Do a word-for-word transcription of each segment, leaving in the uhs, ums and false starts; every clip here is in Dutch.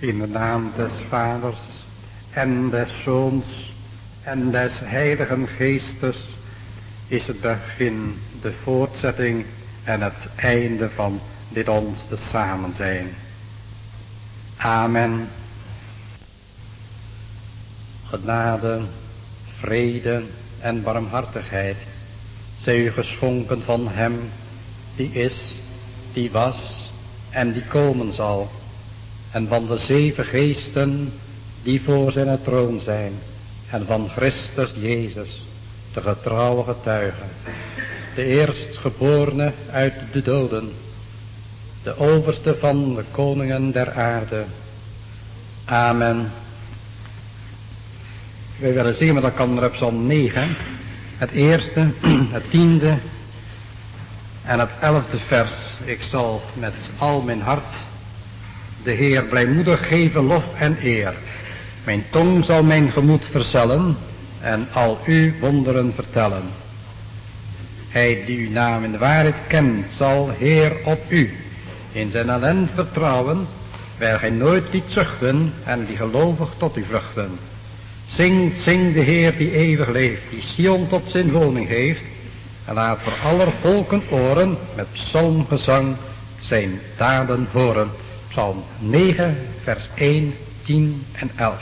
In de naam des Vaders en des Zoons en des Heiligen Geestes is het begin, de voortzetting en het einde van dit ons te samen zijn. Amen. Genade, vrede en barmhartigheid zij u geschonken van hem die is, die was en die komen zal, en van de zeven geesten die voor zijn troon zijn, en van Christus Jezus, de getrouwe getuige, de eerstgeborene uit de doden, de overste van de koningen der aarde. Amen. Wij willen zingen met elkaar op Psalm negen, het eerste, het tiende en het elfde vers. Ik zal met al mijn hart de Heer blijmoedig geven lof en eer. Mijn tong zal mijn gemoed verzellen en al uw wonderen vertellen. Hij die uw naam in de waarheid kent, zal Heer op u in zijn ellend vertrouwen, waar gij nooit liet zuchten en die gelovig tot u vluchten. Zingt, zing de Heer die eeuwig leeft, die Sion tot zijn woning heeft, en laat voor aller volken oren met psalmgezang zijn daden horen. Psalm negen, vers één, tien en elf.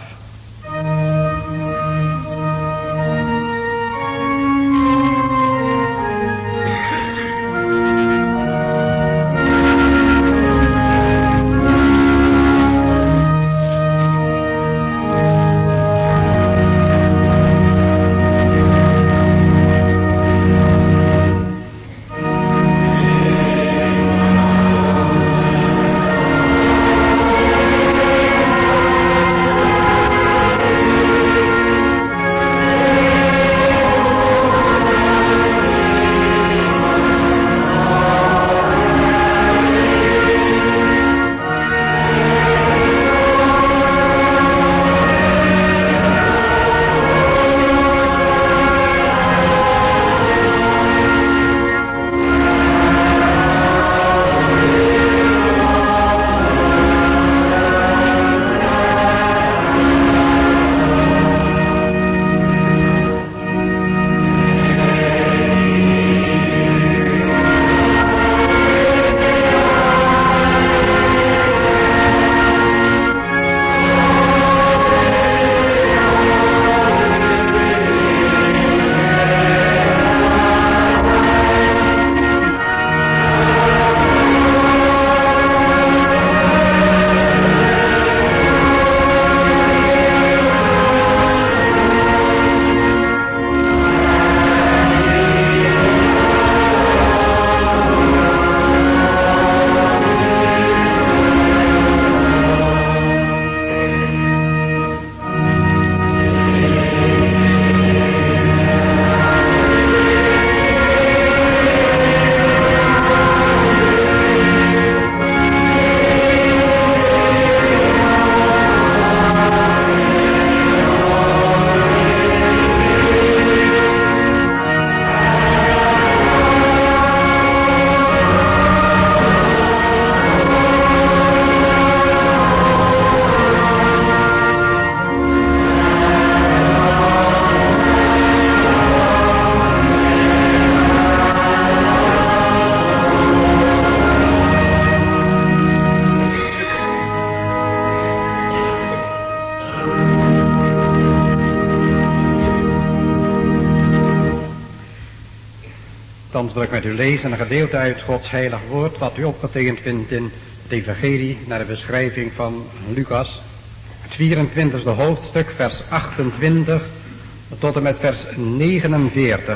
Thans wil ik met u lezen een gedeelte uit Gods heilig woord, wat u opgetekend vindt in het evangelie naar de beschrijving van Lucas, het vierentwintigste hoofdstuk, vers achtentwintig tot en met vers negenenveertig.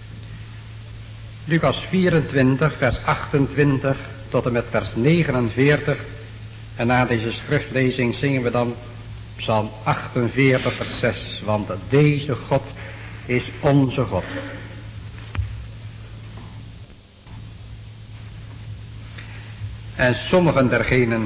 Lucas vierentwintig, vers achtentwintig tot en met vers negenenveertig. En na deze schriftlezing zingen we dan Psalm achtenveertig, vers zes. Want deze God is onze God. En sommigen dergenen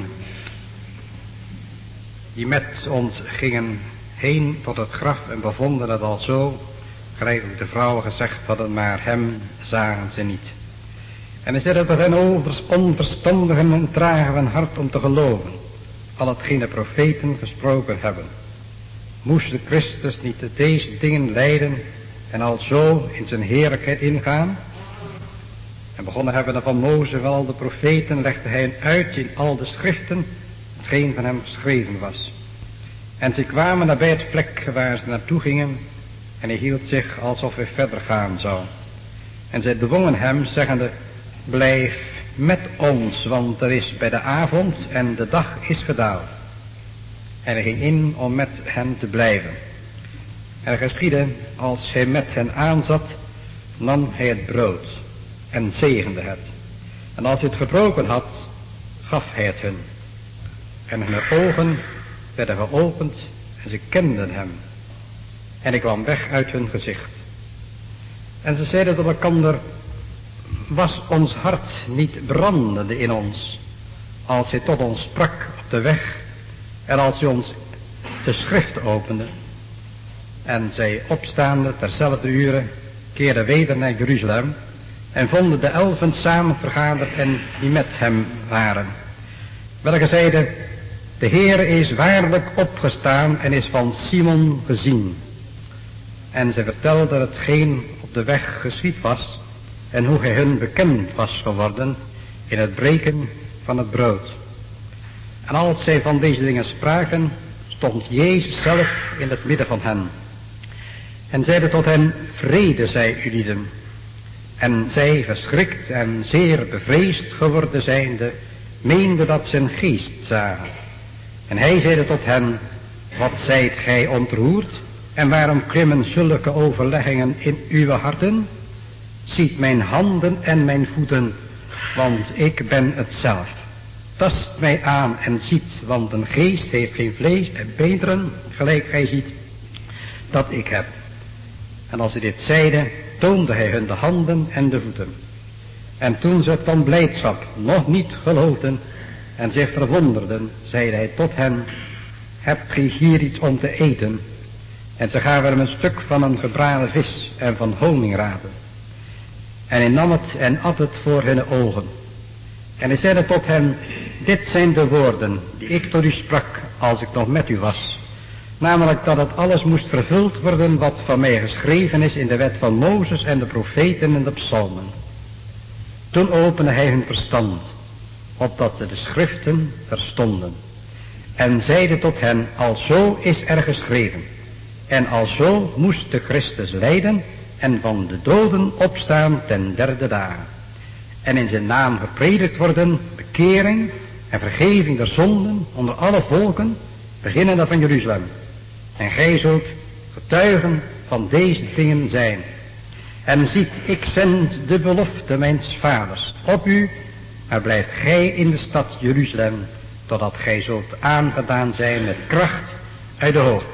die met ons gingen heen tot het graf en bevonden het al zo, gelijk ook de vrouwen gezegd hadden, maar hem zagen ze niet. En hij zei dat het hen onverstandigen en trage van hart om te geloven. al hetgeen de profeten gesproken hebben. Moest de Christus niet deze dingen lijden en al zo in zijn heerlijkheid ingaan? En begonnen hebben van Mozes wel al de profeten, legde hij hen uit in al de schriften, hetgeen van hem geschreven was. En ze kwamen nabij het plek waar ze naartoe gingen, en hij hield zich alsof hij verder gaan zou. En zij dwongen hem, zeggende, blijf met ons, want er is bij de avond en de dag is gedaald. En hij ging in om met hen te blijven. En er geschiedde, als hij met hen aanzat, nam hij het brood en zegende het. En als hij het gebroken had, gaf hij het hun. En hun ogen werden geopend en ze kenden hem. En hij kwam weg uit hun gezicht. En ze zeiden tot elkander, was ons hart niet brandende in ons, als hij tot ons sprak op de weg en als hij ons de schrift opende. En zij opstaande terzelfde uren keerden weder naar Jeruzalem en vonden de elfen samen vergaderd en die met hem waren. Welke zeiden, de Heer is waarlijk opgestaan en is van Simon gezien. En zij vertelden hetgeen op de weg geschied was en hoe hij hun bekend was geworden in het breken van het brood. En als zij van deze dingen spraken, stond Jezus zelf in het midden van hen. En zeide tot hen, vrede zij u lieden. En zij, verschrikt en zeer bevreesd geworden zijnde, meenden dat ze een geest zagen. En hij zeide tot hen, wat zijt gij ontroerd? En waarom klimmen zulke overleggingen in uw harten? Ziet mijn handen en mijn voeten, want ik ben het zelf. Tast mij aan en ziet, want een geest heeft geen vlees en beenderen, gelijk gij ziet, dat ik heb. En als hij dit zeide, toonde hij hun de handen en de voeten. En toen ze van blijdschap nog niet geloofden en zich verwonderden, zeide hij tot hen, hebt gij hier iets om te eten? En ze gaven hem een stuk van een gebraden vis en van honingraten. En hij nam het en at het voor hun ogen. En hij zeide tot hen, dit zijn de woorden die ik tot u sprak als ik nog met u was. Namelijk dat het alles moest vervuld worden wat van mij geschreven is in de wet van Mozes en de profeten en de psalmen. Toen opende hij hun verstand, opdat ze de schriften verstonden. En zeide tot hen, alzo is er geschreven. En alzo moest de Christus lijden en van de doden opstaan ten derde dagen. En in zijn naam gepredikt worden, bekering en vergeving der zonden onder alle volken, beginnende van Jeruzalem. En gij zult getuigen van deze dingen zijn. En ziet, ik zend de belofte mijns vaders op u, maar blijft gij in de stad Jeruzalem, totdat gij zult aangedaan zijn met kracht uit de hoogte.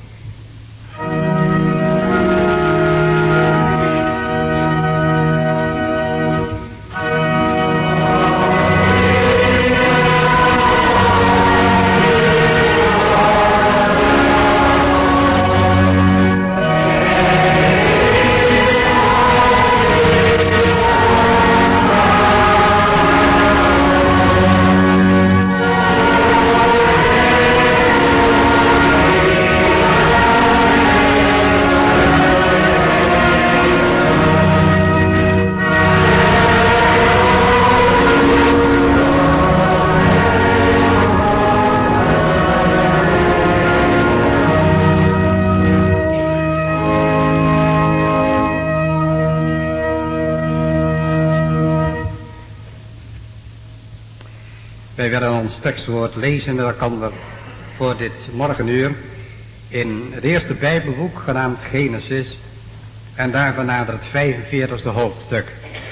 Wij willen ons tekstwoord lezen met elkaar voor dit morgenuur in het eerste Bijbelboek genaamd Genesis en daarvan nader het vijfenveertigste hoofdstuk.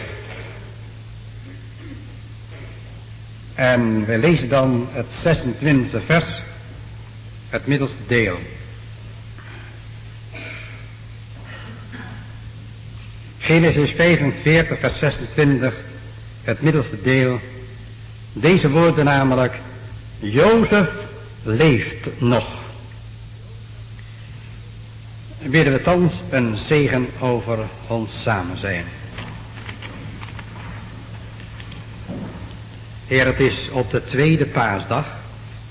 En wij lezen dan het zesentwintigste vers, het middelste deel. Genesis vijfenveertig vers zesentwintig, het middelste deel. Deze woorden namelijk, Jozef leeft nog. Bidden we thans een zegen over ons samen zijn. Heer, het is op de tweede paasdag,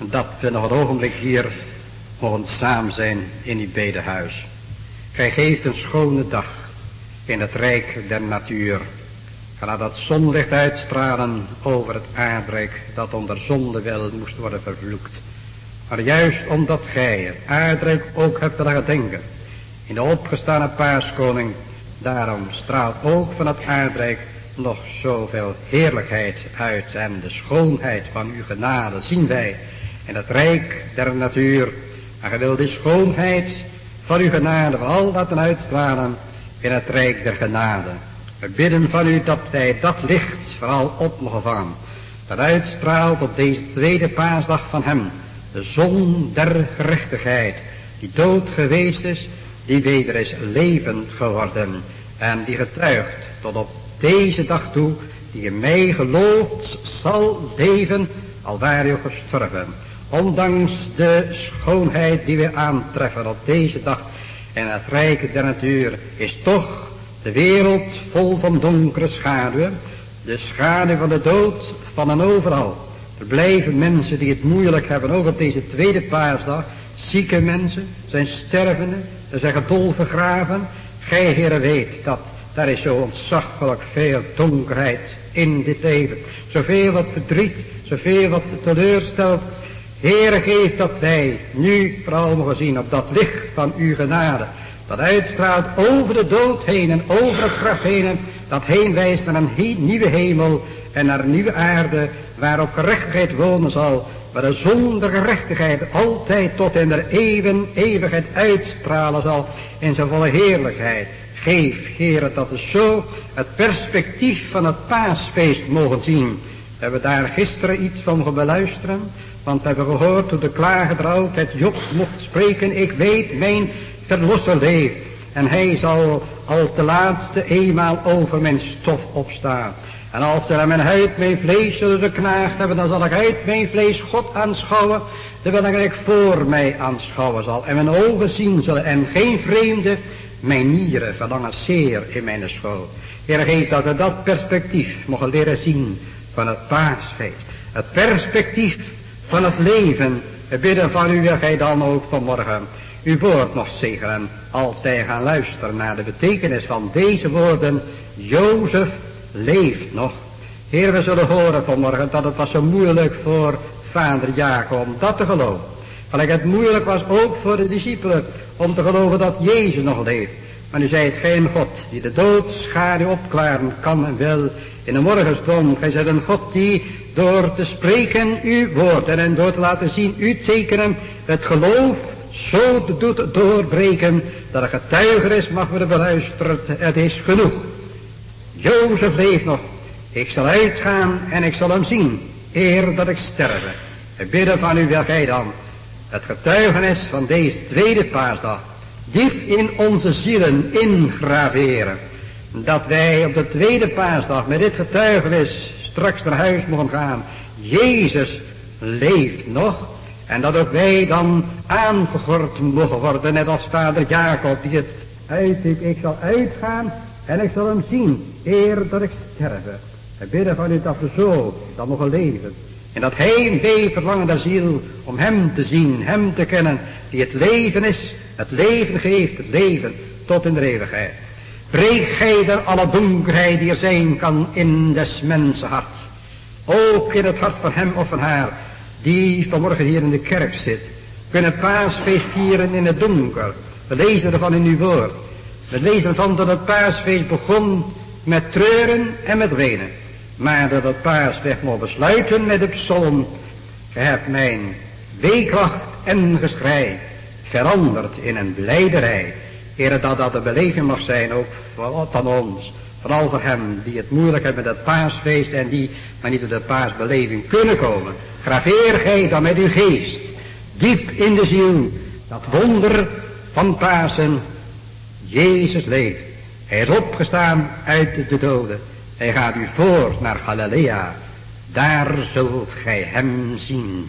dat we nog een ogenblik hier mogen samen zijn in uw bedehuis. Gij geeft een schone dag in het rijk der natuur. Ga laat dat zonlicht uitstralen over het aardrijk dat onder zonde wel moest worden vervloekt. Maar juist omdat gij het aardrijk ook hebt willen gedenken in de opgestane paaskoning, daarom straalt ook van het aardrijk nog zoveel heerlijkheid uit. En de schoonheid van uw genade zien wij in het rijk der natuur. En gij wilt die schoonheid van uw genade van al dat uitstralen in het rijk der genade. We bidden van u dat wij dat licht vooral op mogen vangen, dat uitstraalt op deze tweede paasdag van hem, de zon der gerechtigheid, die dood geweest is, die weder is levend geworden en die getuigt tot op deze dag toe, die in mij gelooft zal leven, al waar u gestorven. Ondanks de schoonheid die we aantreffen op deze dag en het rijk der natuur, is toch de wereld vol van donkere schaduwen, de schaduw van de dood van en overal. Er blijven mensen die het moeilijk hebben, ook op deze tweede paasdag. Zieke mensen, zijn stervenden, ze zijn dol vergraven. Gij, Heere, weet dat daar is zo ontzaglijk veel donkerheid in dit leven. Zoveel wat verdriet, zoveel wat teleurstelt. Heere, geef dat wij nu vooral mogen zien op dat licht van uw genade, dat uitstraalt over de dood heen en over het graf heen, dat heen wijst naar een he- nieuwe hemel en naar een nieuwe aarde, waarop gerechtigheid wonen zal, waar de zonder gerechtigheid altijd tot in de eeuwen eeuwigheid uitstralen zal in zijn volle heerlijkheid. Geef, Heere, dat we zo het perspectief van het paasfeest mogen zien. We hebben daar gisteren iets van mogen beluisteren, want we hebben gehoord hoe de klager der altijd Job mocht spreken. Ik weet, mijn verlosser leeft en hij zal als de laatste eenmaal over mijn stof opstaan. En als er aan mijn huid, mijn vlees zullen geknaagd hebben, dan zal ik uit mijn vlees God aanschouwen, terwijl ik voor mij aanschouwen zal en mijn ogen zien zullen en geen vreemde. Mijn nieren verlangen zeer in mijn schoot. Heer, geef dat we dat perspectief mogen leren zien van het paasfeest. Het perspectief van het leven. We bidden van u, wil gij dan ook vanmorgen uw woord nog zegenen, als wij gaan luisteren naar de betekenis van deze woorden. Jozef leeft nog. Heer, we zullen horen vanmorgen dat het was zo moeilijk voor vader Jacob om dat te geloven. Gelijk het moeilijk was ook voor de discipelen om te geloven dat Jezus nog leeft. Maar u zijt geen God die de doodschaduw opklaren kan en wil in de morgenstond. Gij zijt een God die door te spreken uw woorden en door te laten zien uw tekenen het geloof zo doet doorbreken dat een getuigenis mag worden beluisterd. Het is genoeg. Jozef leeft nog. Ik zal uitgaan en ik zal hem zien, eer dat ik sterve. We bidden van u, wil gij dan het getuigenis van deze tweede paasdag diep in onze zielen ingraveren. Dat wij op de tweede paasdag met dit getuigenis straks naar huis mogen gaan. Jezus leeft nog. En dat ook wij dan aangegord mogen worden, net als vader Jacob die het uitriep. Ik zal uitgaan en ik zal hem zien, eer dat ik sterve. We bidden van u dat we zo dan mogen leven. En dat heimwee verlangen der ziel om hem te zien, hem te kennen, die het leven is, het leven geeft, het leven tot in de eeuwigheid. Breek gij er alle donkerheid die er zijn kan in des mensen hart. Ook in het hart van hem of van haar, die vanmorgen hier in de kerk zit. Kunnen paasfeest vieren in het donker. We lezen ervan in uw woord. We lezen ervan dat het paasfeest begon met treuren en met wenen. Maar dat het paasfeest mocht besluiten met de psalm. Ge hebt mijn weeklacht en geschrei veranderd in een blijderij. Heere, dat dat de beleving mag zijn ook van ons. Vooral voor hem die het moeilijk hebben met het paasfeest en die maar niet tot de paasbeleving kunnen komen. Graveer gij dan met uw geest diep in de ziel dat wonder van Pasen. Jezus leeft. Hij is opgestaan uit de doden. Hij gaat u voor naar Galilea. Daar zult gij hem zien.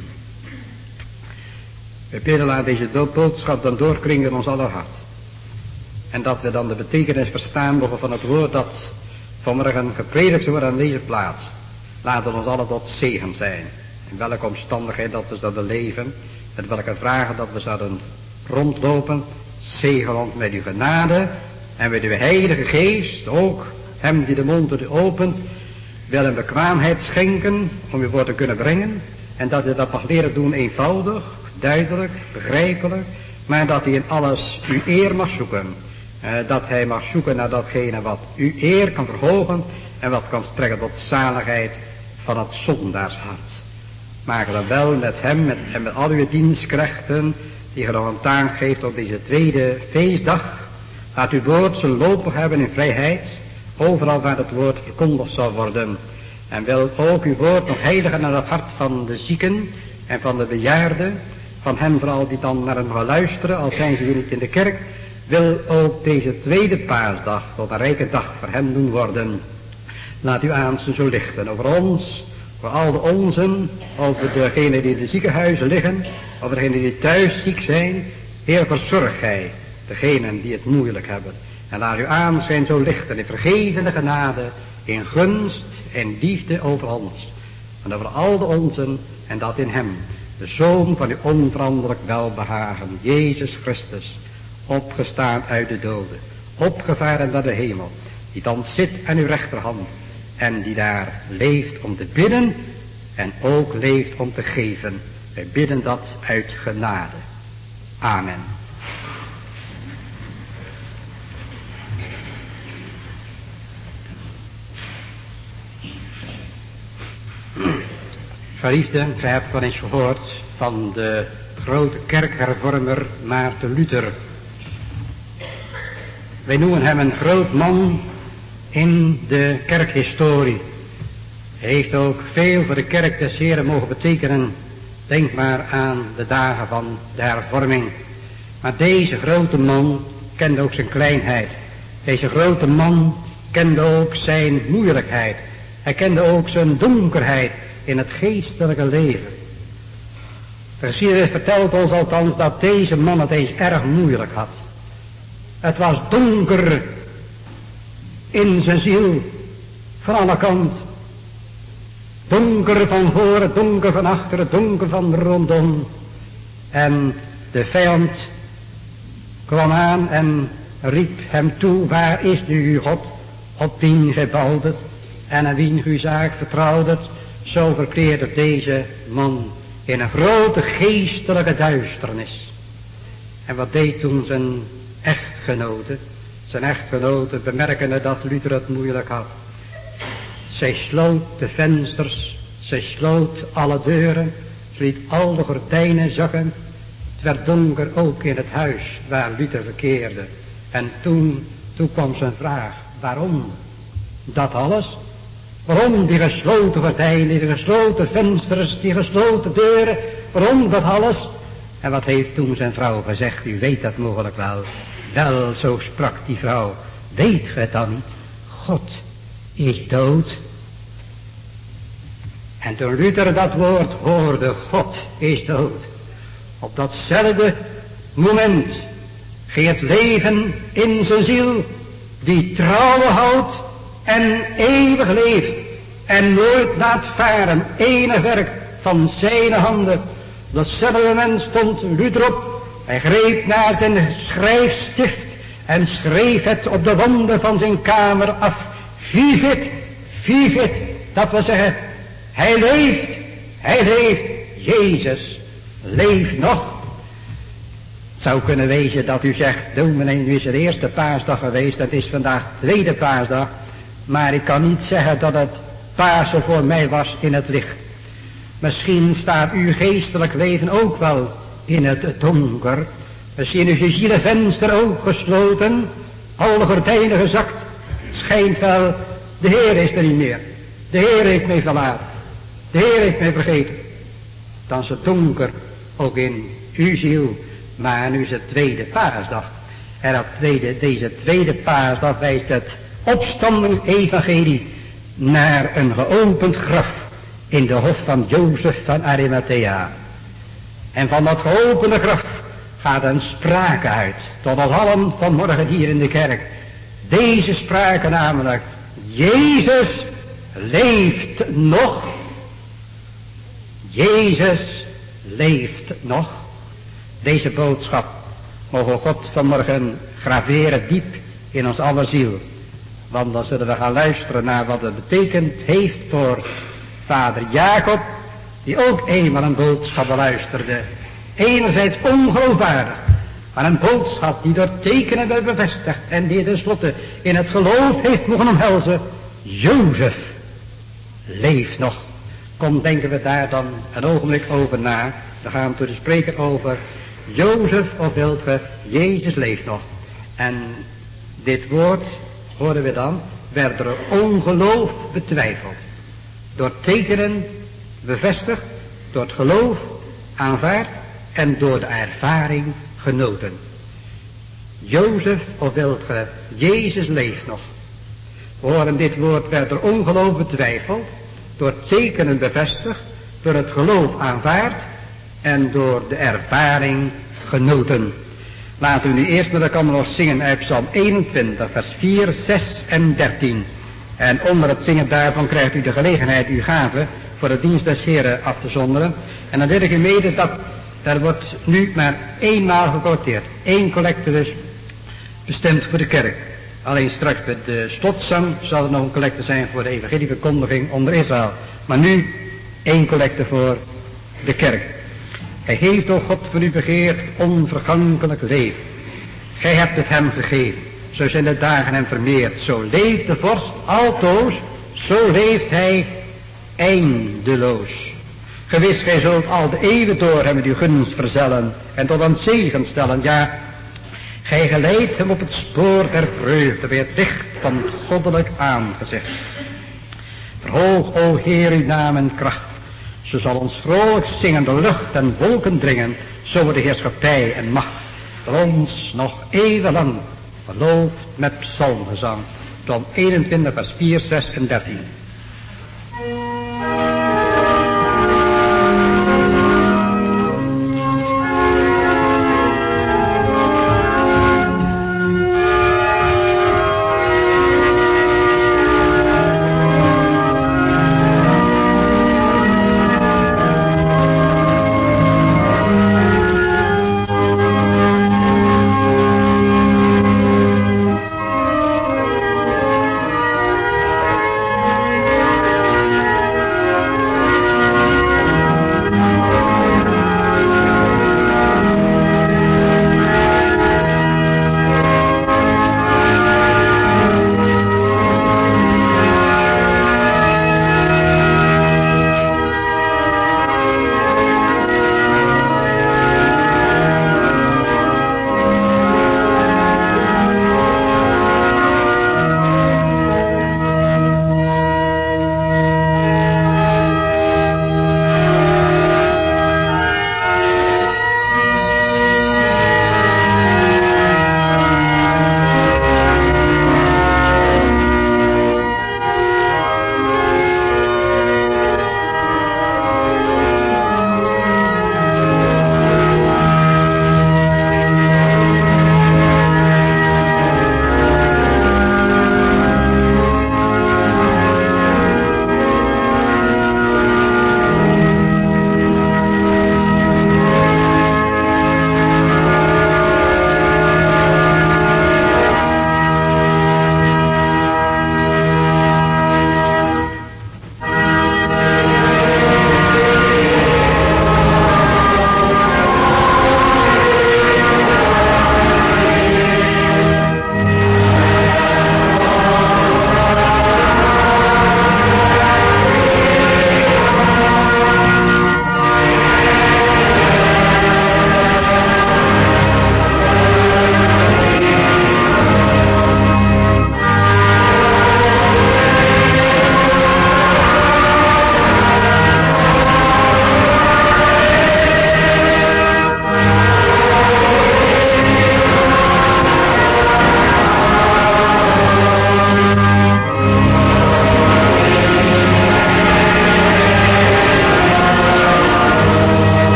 We bidden, laat deze boodschap dan doorkringen in ons aller hart. En dat we dan de betekenis verstaan mogen van het woord dat vanmorgen gepredikt wordt aan deze plaats. Laat het ons allen tot zegen zijn. in welke omstandigheid dat we zouden leven, met welke vragen dat we zouden rondlopen. Zegen ons met uw genade en met uw heilige geest, ook hem die de mond opent, wil een bekwaamheid schenken om uw woord te kunnen brengen. En dat hij dat mag leren doen eenvoudig, duidelijk, begrijpelijk, maar dat hij in alles uw eer mag zoeken. Uh, dat hij mag zoeken naar datgene wat uw eer kan verhogen en wat kan strekken tot zaligheid van het zondaarshart. Maak dan wel met hem met, en met al uw dienstkrachten die ge nog een taak geeft op deze tweede feestdag. Laat uw woord zijn loop hebben in vrijheid, overal waar het woord verkondigd zal worden. En wil ook uw woord nog heiligen naar het hart van de zieken en van de bejaarden, van hen vooral die dan naar hem gaan luisteren, al zijn ze hier niet in de kerk. Wil ook deze tweede paasdag tot een rijke dag voor hen doen worden. Laat uw aanzien zo lichten over ons, voor al de onzen, over degenen die in de ziekenhuizen liggen, over degenen die thuis ziek zijn. Heer, verzorg gij degenen die het moeilijk hebben. En laat uw aanschijn zo lichten in vergevende genade, in gunst en liefde over ons. En over al de onzen en dat in hem, de Zoon van uw onveranderlijk welbehagen, Jezus Christus, opgestaan uit de doden, opgevaren naar de hemel, die dan zit aan uw rechterhand en die daar leeft om te bidden en ook leeft om te geven. Wij bidden dat uit genade. Amen. Geliefden, gij hebt wel eens gehoord van de grote kerkhervormer Maarten Luther. Wij noemen hem een groot man in de kerkhistorie. Hij heeft ook veel voor de kerk des Heren mogen betekenen. Denk maar aan de dagen van de hervorming. Maar deze grote man kende ook zijn kleinheid. Deze grote man kende ook zijn moeilijkheid. Hij kende ook zijn donkerheid in het geestelijke leven. De geschiedenis vertelt ons althans dat deze man het eens erg moeilijk had. Het was donker in zijn ziel, van alle kanten. Donker van voren, donker van achteren, donker van rondom. En de vijand kwam aan en riep hem toe, waar is nu uw God, op wien gij bouwdet en aan wien uw zaak vertrouwdet. Zo verkeerde deze man in een grote geestelijke duisternis. En wat deed toen zijn echtgenote? Zijn echtgenote, bemerkende dat Luther het moeilijk had. Zij sloot de vensters, zij sloot alle deuren, ze liet al de gordijnen zakken. Het werd donker ook in het huis waar Luther verkeerde. En toen, toen kwam zijn vraag, waarom dat alles? Waarom die gesloten gordijnen, die gesloten vensters, die gesloten deuren, waarom dat alles? En wat heeft toen zijn vrouw gezegd? U weet dat mogelijk wel. Wel, zo sprak die vrouw, weet ge het dan niet? God is dood. En toen Luther dat woord hoorde, God is dood, op datzelfde moment ging het leven in zijn ziel, die trouwen houdt en eeuwig leeft en nooit laat varen enig werk van zijn handen. Op datzelfde moment stond Luther op. Hij greep naar zijn schrijfstift en schreef het op de wanden van zijn kamer af. Vivit, vivit, dat wil zeggen, hij leeft, hij leeft, Jezus leeft nog. Het zou kunnen wezen dat u zegt, dominee, nu is het eerste paasdag geweest, het is vandaag tweede paasdag, maar ik kan niet zeggen dat het Pasen voor mij was in het licht. Misschien staat uw geestelijk leven ook wel in het donker. Misschien is uw zielenvenster ook gesloten, alle gordijnen gezakt. Het schijnt wel, de Heer is er niet meer. De Heer heeft mij verlaten. De Heer heeft mij vergeten. Dan is het donker ook in uw ziel. Maar nu is het tweede paasdag. En dat tweede, deze tweede paasdag wijst het opstandingsevangelie naar een geopend graf in de hof van Jozef van Arimathea. En van dat geopende graf gaat een sprake uit tot ons allen vanmorgen hier in de kerk. Deze sprake namelijk, Jezus leeft nog. Jezus leeft nog. Deze boodschap mogen God vanmorgen graveren diep in ons aller ziel. Want dan zullen we gaan luisteren naar wat het betekent heeft voor vader Jacob, die ook eenmaal een boodschap beluisterde. Enerzijds ongeloofwaardig, maar een boodschap die door tekenen werd bevestigd en die tenslotte in het geloof heeft mogen omhelzen. Jozef leeft nog. Kom, denken we daar dan een ogenblik over na. Dan gaan we door de spreker over Jozef, of wilt ge, Jezus leeft nog. En dit woord, horen we dan, werd door ongeloof betwijfeld. Door tekenen bevestigd, door het geloof aanvaard en door de ervaring genoten. Jozef, of wilt ge, Jezus leeft nog. We horen dit woord werd door ongeloof betwijfeld, door tekenen bevestigd, door het geloof aanvaard en door de ervaring genoten. Laten we nu eerst met elkaar nog zingen uit Psalm eenentwintig, vers vier, zes en dertien. En onder het zingen daarvan krijgt u de gelegenheid uw gave voor de dienst des Heren af te zonderen. En dan wil ik u mede dat er wordt nu maar eenmaal gecollecteerd. Eén collecte dus bestemd voor de kerk. Alleen straks bij de slotzang zal er nog een collecte zijn voor de evangelieverkondiging onder Israël. Maar nu één collecte voor de kerk. Hij heeft, o God, voor u begeerd onvergankelijk leven. Gij hebt het hem gegeven. Zo zijn de dagen hem vermeerd. Zo leeft de vorst altoos. Zo leeft hij eindeloos. Gewis, gij zult al de eeuwen door hem met uw gunst verzellen. En tot een zegen stellen. Ja, gij geleidt hem op het spoor der vreugde. Bij het licht van het goddelijk aangezicht. Verhoog, o Heer, uw naam en kracht. Zo zal ons vrolijk zingen de lucht en wolken dringen, zo wordt de heerschappij en macht voor ons nog eeuwenlang verloofd met psalmgezang. Psalm eenentwintig, vers vier, zes en dertien.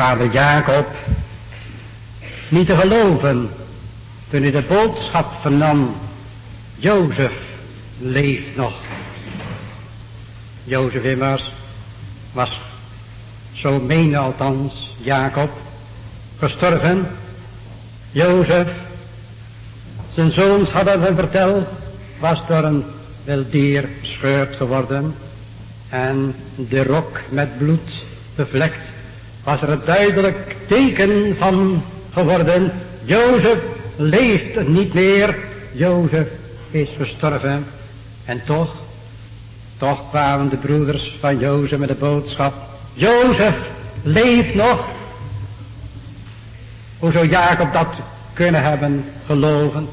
vader Jacob niet te geloven toen hij de boodschap vernam. Jozef leeft nog. Jozef immers was, zo meende althans Jacob, gestorven. Jozef, zijn zoons hadden hem verteld, was door een wildier bescheurd geworden. En de rok met bloed bevlekt, was er een duidelijk teken van geworden. Jozef leeft niet meer. Jozef is gestorven. En toch, toch kwamen de broeders van Jozef met de boodschap: Jozef leeft nog. Hoe zou Jacob dat kunnen hebben geloven?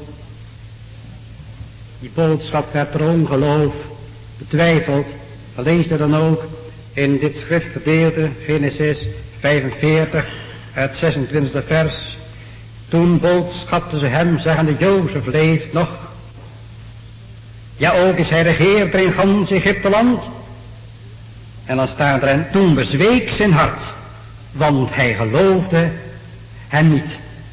Die boodschap werd door ongeloof betwijfeld. We lezen dan ook in dit schriftgedeelte, Genesis vijfenveertig, het zesentwintigste vers. Toen boodschapten ze hem, zeggende: Jozef leeft nog. Ja, ook is hij regeerder in gans Egypteland. En dan staat er: en toen bezweek zijn hart, want hij geloofde hem niet.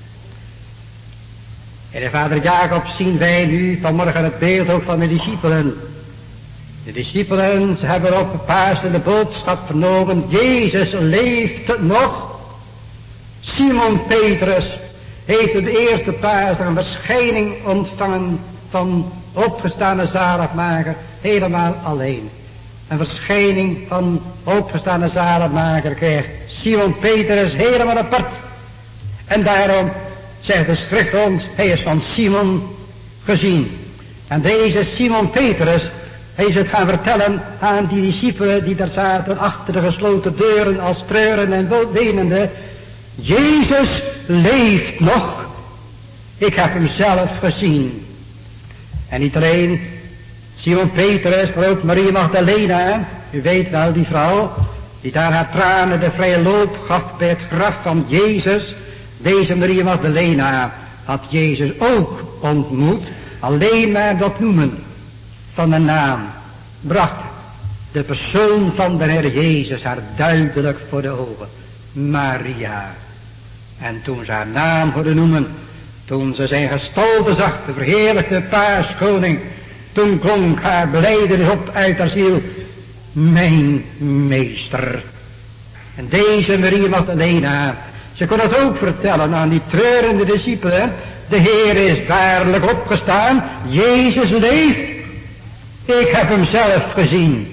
In de vader Jacob zien wij nu vanmorgen het beeld ook van de discipelen. De discipelen, ze hebben op Pasen de boodschap vernomen: Jezus leeft nog. Simon Petrus heeft de eerste Pasen een verschijning ontvangen van opgestane zaligmaker, helemaal alleen. Een verschijning van opgestane zaligmaker krijgt Simon Petrus helemaal apart. En daarom zegt de schrift ons: hij is van Simon gezien. En deze Simon Petrus, hij is het gaan vertellen aan die discipelen die daar zaten achter de gesloten deuren als treuren en wenende: Jezus leeft nog. Ik heb hem zelf gezien. En niet alleen Simon Petrus, maar ook Maria Magdalena. U weet wel, die vrouw die daar haar tranen de vrije loop gaf bij het graf van Jezus. Deze Maria Magdalena had Jezus ook ontmoet. Alleen maar dat noemen van de naam bracht de persoon van de Heer Jezus haar duidelijk voor de ogen. Maria. En toen ze haar naam hoorde noemen, toen ze zijn gestalte zag, de verheerlijkte paaskoning, toen klonk haar belijdenis op uit haar ziel: mijn meester. En deze Maria Magdalena, ze kon het ook vertellen aan die treurende discipelen: de Heer is waarlijk opgestaan, Jezus leeft. Ik heb hem zelf gezien.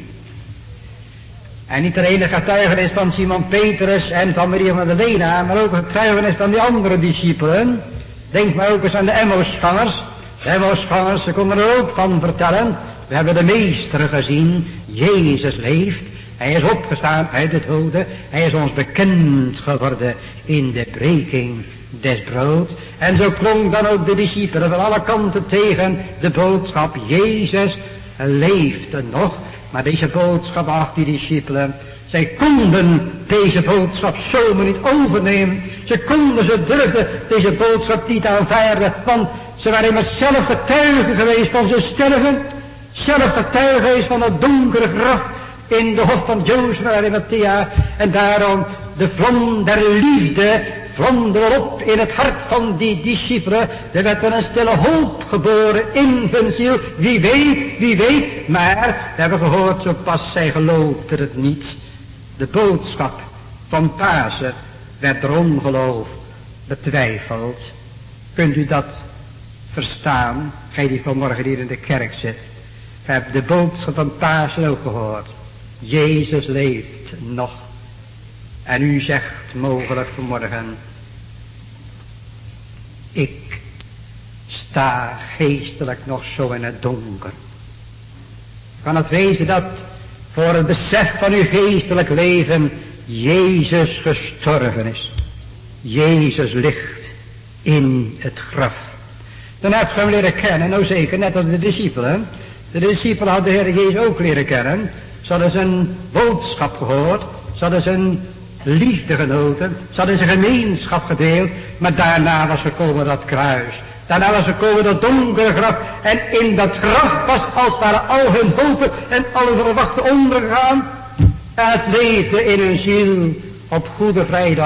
En niet alleen het getuigenis van Simon Petrus en van Maria Magdalena, maar ook het getuigenis van die andere discipelen. Denk maar ook eens aan de Emmausgangers. De Emmausgangers, ze konden er ook van vertellen: we hebben de meester gezien, Jezus leeft. Hij is opgestaan uit het dode. Hij is ons bekend geworden in de breking des broods. En zo klonk dan ook de discipelen van alle kanten tegen de boodschap: Jezus leeft nog. Maar deze boodschap, ach, die discipelen, zij konden deze boodschap zomaar niet overnemen. Ze konden, ze durfden deze boodschap niet aanvaarden, want ze waren immers zelf getuigen geweest van zijn sterven. Zelf getuigen geweest van het donkere graf in de hof van Jozef en Arimathea. En daarom de vlam der liefde vlamde op in het hart van die discipelen. Er werd een stille hoop geboren in hun ziel. Wie weet, wie weet. Maar, we hebben gehoord, zo pas zij geloofden het niet. De boodschap van Pasen werd door ongeloof betwijfeld. Kunt u dat verstaan? Gij die vanmorgen hier in de kerk zit. Gij hebt de boodschap van Pasen ook gehoord. Jezus leeft nog. En u zegt mogelijk vanmorgen: ik sta geestelijk nog zo in het donker. Kan het wezen dat voor het besef van uw geestelijk leven Jezus gestorven is? Jezus ligt in het graf. Dan hebt u hem leren kennen, nou zeker, net als de discipelen. De discipelen hadden de Heer Jezus ook leren kennen. Ze hadden zijn boodschap gehoord. Ze hadden zijn liefde genoten. Ze hadden zijn gemeenschap gedeeld. Maar daarna was gekomen dat kruis. Daarna was gekomen dat donkere graf. En in dat graf was als het ware al hun hopen en al hun verwachten ondergegaan. En het leefde in hun ziel op Goede Vrijdag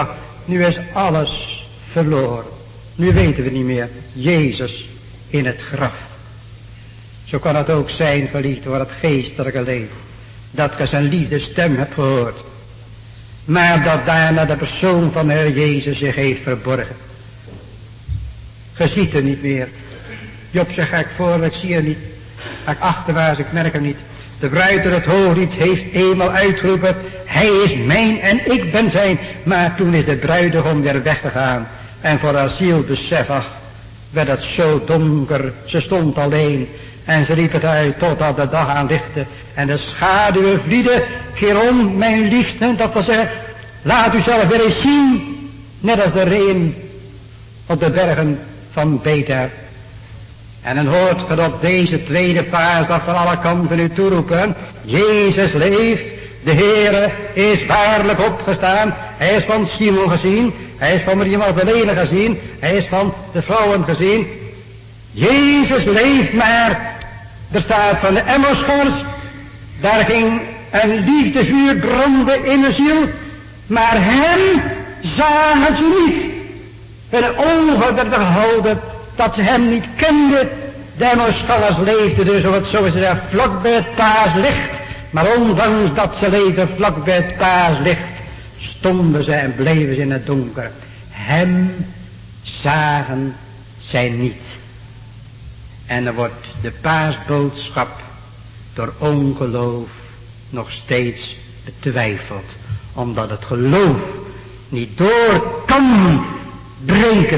nu is alles verloren. Nu weten we niet meer. Jezus in het graf. Zo kan het ook zijn, geliefd, door het geestelijke leven. Dat je zijn liefdesstem hebt gehoord. Maar dat daarna de persoon van de Heer Jezus zich heeft verborgen. Je ziet hem niet meer. Job zegt, ga ik voor, ik zie hem niet. Ga ik achterwaarts, ik merk hem niet. De bruid door het hooglied heeft eenmaal uitgeroepen, hij is mijn en ik ben zijn. Maar toen is de bruidegom weer weggegaan. En voor haar zielbesef, ach, werd het zo donker. Ze stond alleen. En ze riep het uit totdat de dag aanlichtte. En de schaduwen vlieden. Keer om, mijn liefde, dat wil zeggen, laat u zelf weer eens zien. Net als de reën op de bergen van Bethel. En dan hoort ge op deze tweede paasdag van alle kanten u toeroepen. Jezus leeft. De Heere is waarlijk opgestaan. Hij is van Simon gezien. Hij is van Maria Magdalene gezien. Hij is van de vrouwen gezien. Jezus leeft, maar er staat van de Emmausgangers. Daar ging een liefdevuur branden in de ziel. Maar hem zagen ze niet. Hun ogen werden gehouden dat ze hem niet kenden. De Emmausgangers leefden dus, om het zo te zeggen, vlak bij het paaslicht. Maar ondanks dat ze leefden vlak bij het paaslicht, stonden ze en bleven ze in het donker. Hem zagen zij niet. En er wordt de paasboodschap door ongeloof nog steeds betwijfeld. Omdat het geloof niet door kan breken.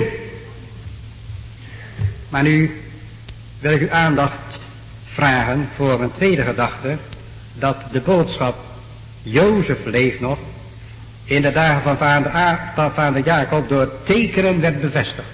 Maar nu wil ik uw aandacht vragen voor een tweede gedachte. Dat de boodschap Jozef leeft nog in de dagen van vader, A, van vader Jacob door tekenen werd bevestigd.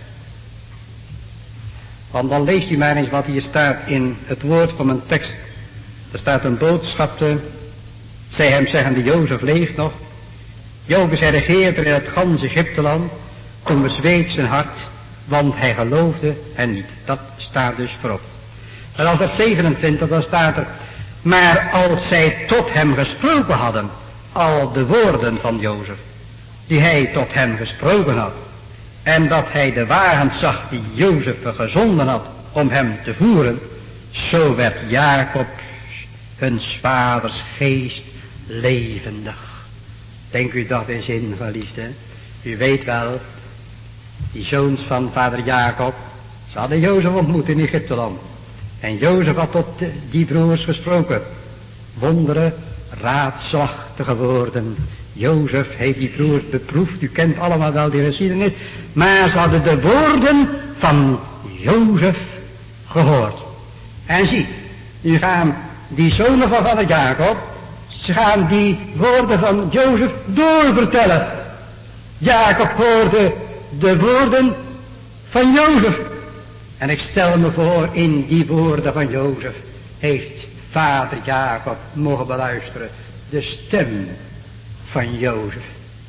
Want dan leest u maar eens wat hier staat in het woord van mijn tekst. Er staat een boodschap te, zij hem zeggende, Jozef leeft nog. Jozef zij regeerde in het ganse Egypteland. Toen bezweek zijn hart, want hij geloofde hen niet. Dat staat dus voorop. En dan vers zevenentwintig, dan staat er, maar als zij tot hem gesproken hadden, al de woorden van Jozef, die hij tot hem gesproken had, en dat hij de wagens zag die Jozef gezonden had om hem te voeren, zo werd Jacob, hun vaders geest, levendig. Denk u dat is in, geliefde? U weet wel, die zoons van vader Jacob, ze hadden Jozef ontmoet in Egypteland. En Jozef had tot die broers gesproken. Wonderen, raadslachtige woorden. Jozef heeft die broers beproefd. U kent allemaal wel die geschiedenis. Maar ze hadden de woorden van Jozef gehoord. En zie, nu gaan die zonen van vader Jacob, ze gaan die woorden van Jozef doorvertellen. Jacob hoorde de woorden van Jozef. En ik stel me voor, in die woorden van Jozef heeft vader Jacob mogen beluisteren de stem van Jozef.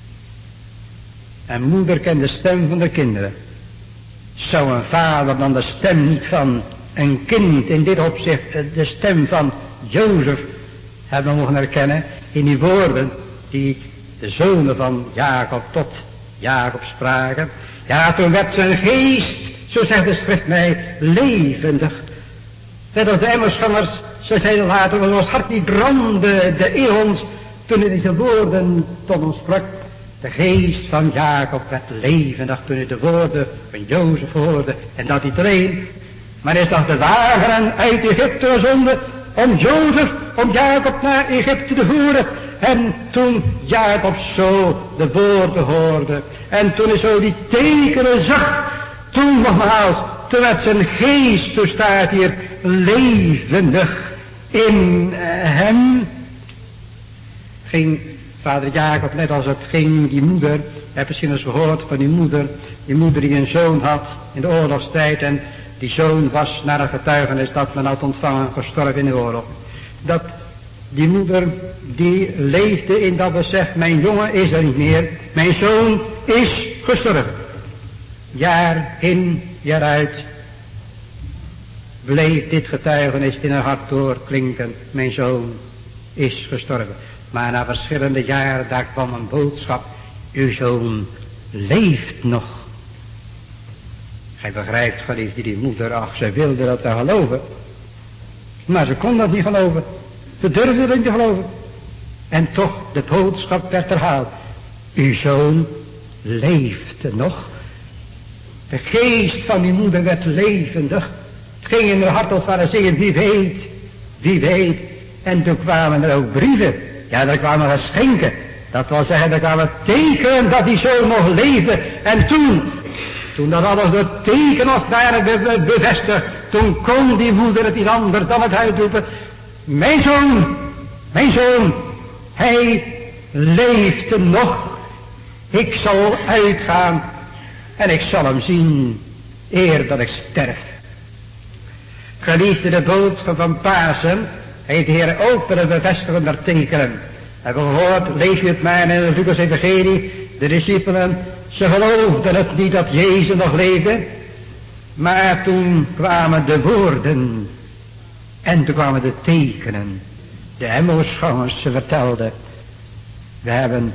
En moeder kent de stem van de kinderen. Zou een vader dan de stem niet van een kind in dit opzicht, de stem van Jozef, hebben mogen herkennen in die woorden die de zonen van Jacob tot Jacob spraken? Ja, toen werd zijn geest, zo zegt de schrift mij, levendig. Net als de Emmausgangers, ze zeiden later, want ons hart niet brandde de eons, toen hij deze woorden tot ons sprak. De geest van Jacob werd levendig toen hij de woorden van Jozef hoorde. En dat niet alleen, maar hij zag de wagenen uit Egypte gezonden om Jozef, om Jacob naar Egypte te voeren. En toen Jacob zo de woorden hoorde, en toen hij zo die tekenen zag, toen nogmaals, toen werd zijn geest, zo staat hier, levendig in hem. Ging vader Jacob, net als het ging die moeder, je hebt misschien eens gehoord van die moeder, die moeder die een zoon had in de oorlogstijd, en die zoon was naar een getuigenis dat men had ontvangen, gestorven in de oorlog. Dat die moeder, die leefde in dat besef, mijn jongen is er niet meer, mijn zoon is gestorven. Jaar in, jaar uit, bleef dit getuigenis in haar hart doorklinken, mijn zoon is gestorven. Maar na verschillende jaren, daar kwam een boodschap, uw zoon leeft nog. Gij begrijpt, geliefde, die moeder, ach, ze wilde dat wel geloven. Maar ze kon dat niet geloven. Ze durfde dat niet te geloven. En toch, de boodschap werd herhaald. Uw zoon leeft nog. De geest van die moeder werd levendig. Het ging in haar hart als haar zingen, wie weet, wie weet. En toen kwamen er ook brieven. Ja, er kwamen geschenken. Dat wil zeggen, er kwamen tekenen dat die zoon nog leefde. En toen, toen dat alles door teken als het ware be bevestigd, toen kon die moeder het niet anders dan het uitroepen. Mijn zoon, mijn zoon, hij leeft nog. Ik zal uitgaan en ik zal hem zien eer dat ik sterf. Geliefde, de boodschap van Pasen heeft de Heer ook willen bevestigen der tekenen. Hebben we gehoord, lees je het maar in de Lucas Evangelie, de discipelen, ze geloofden het niet dat Jezus nog leefde, maar toen kwamen de woorden en toen kwamen de tekenen. De Emmausgangers, ze vertelden, we hebben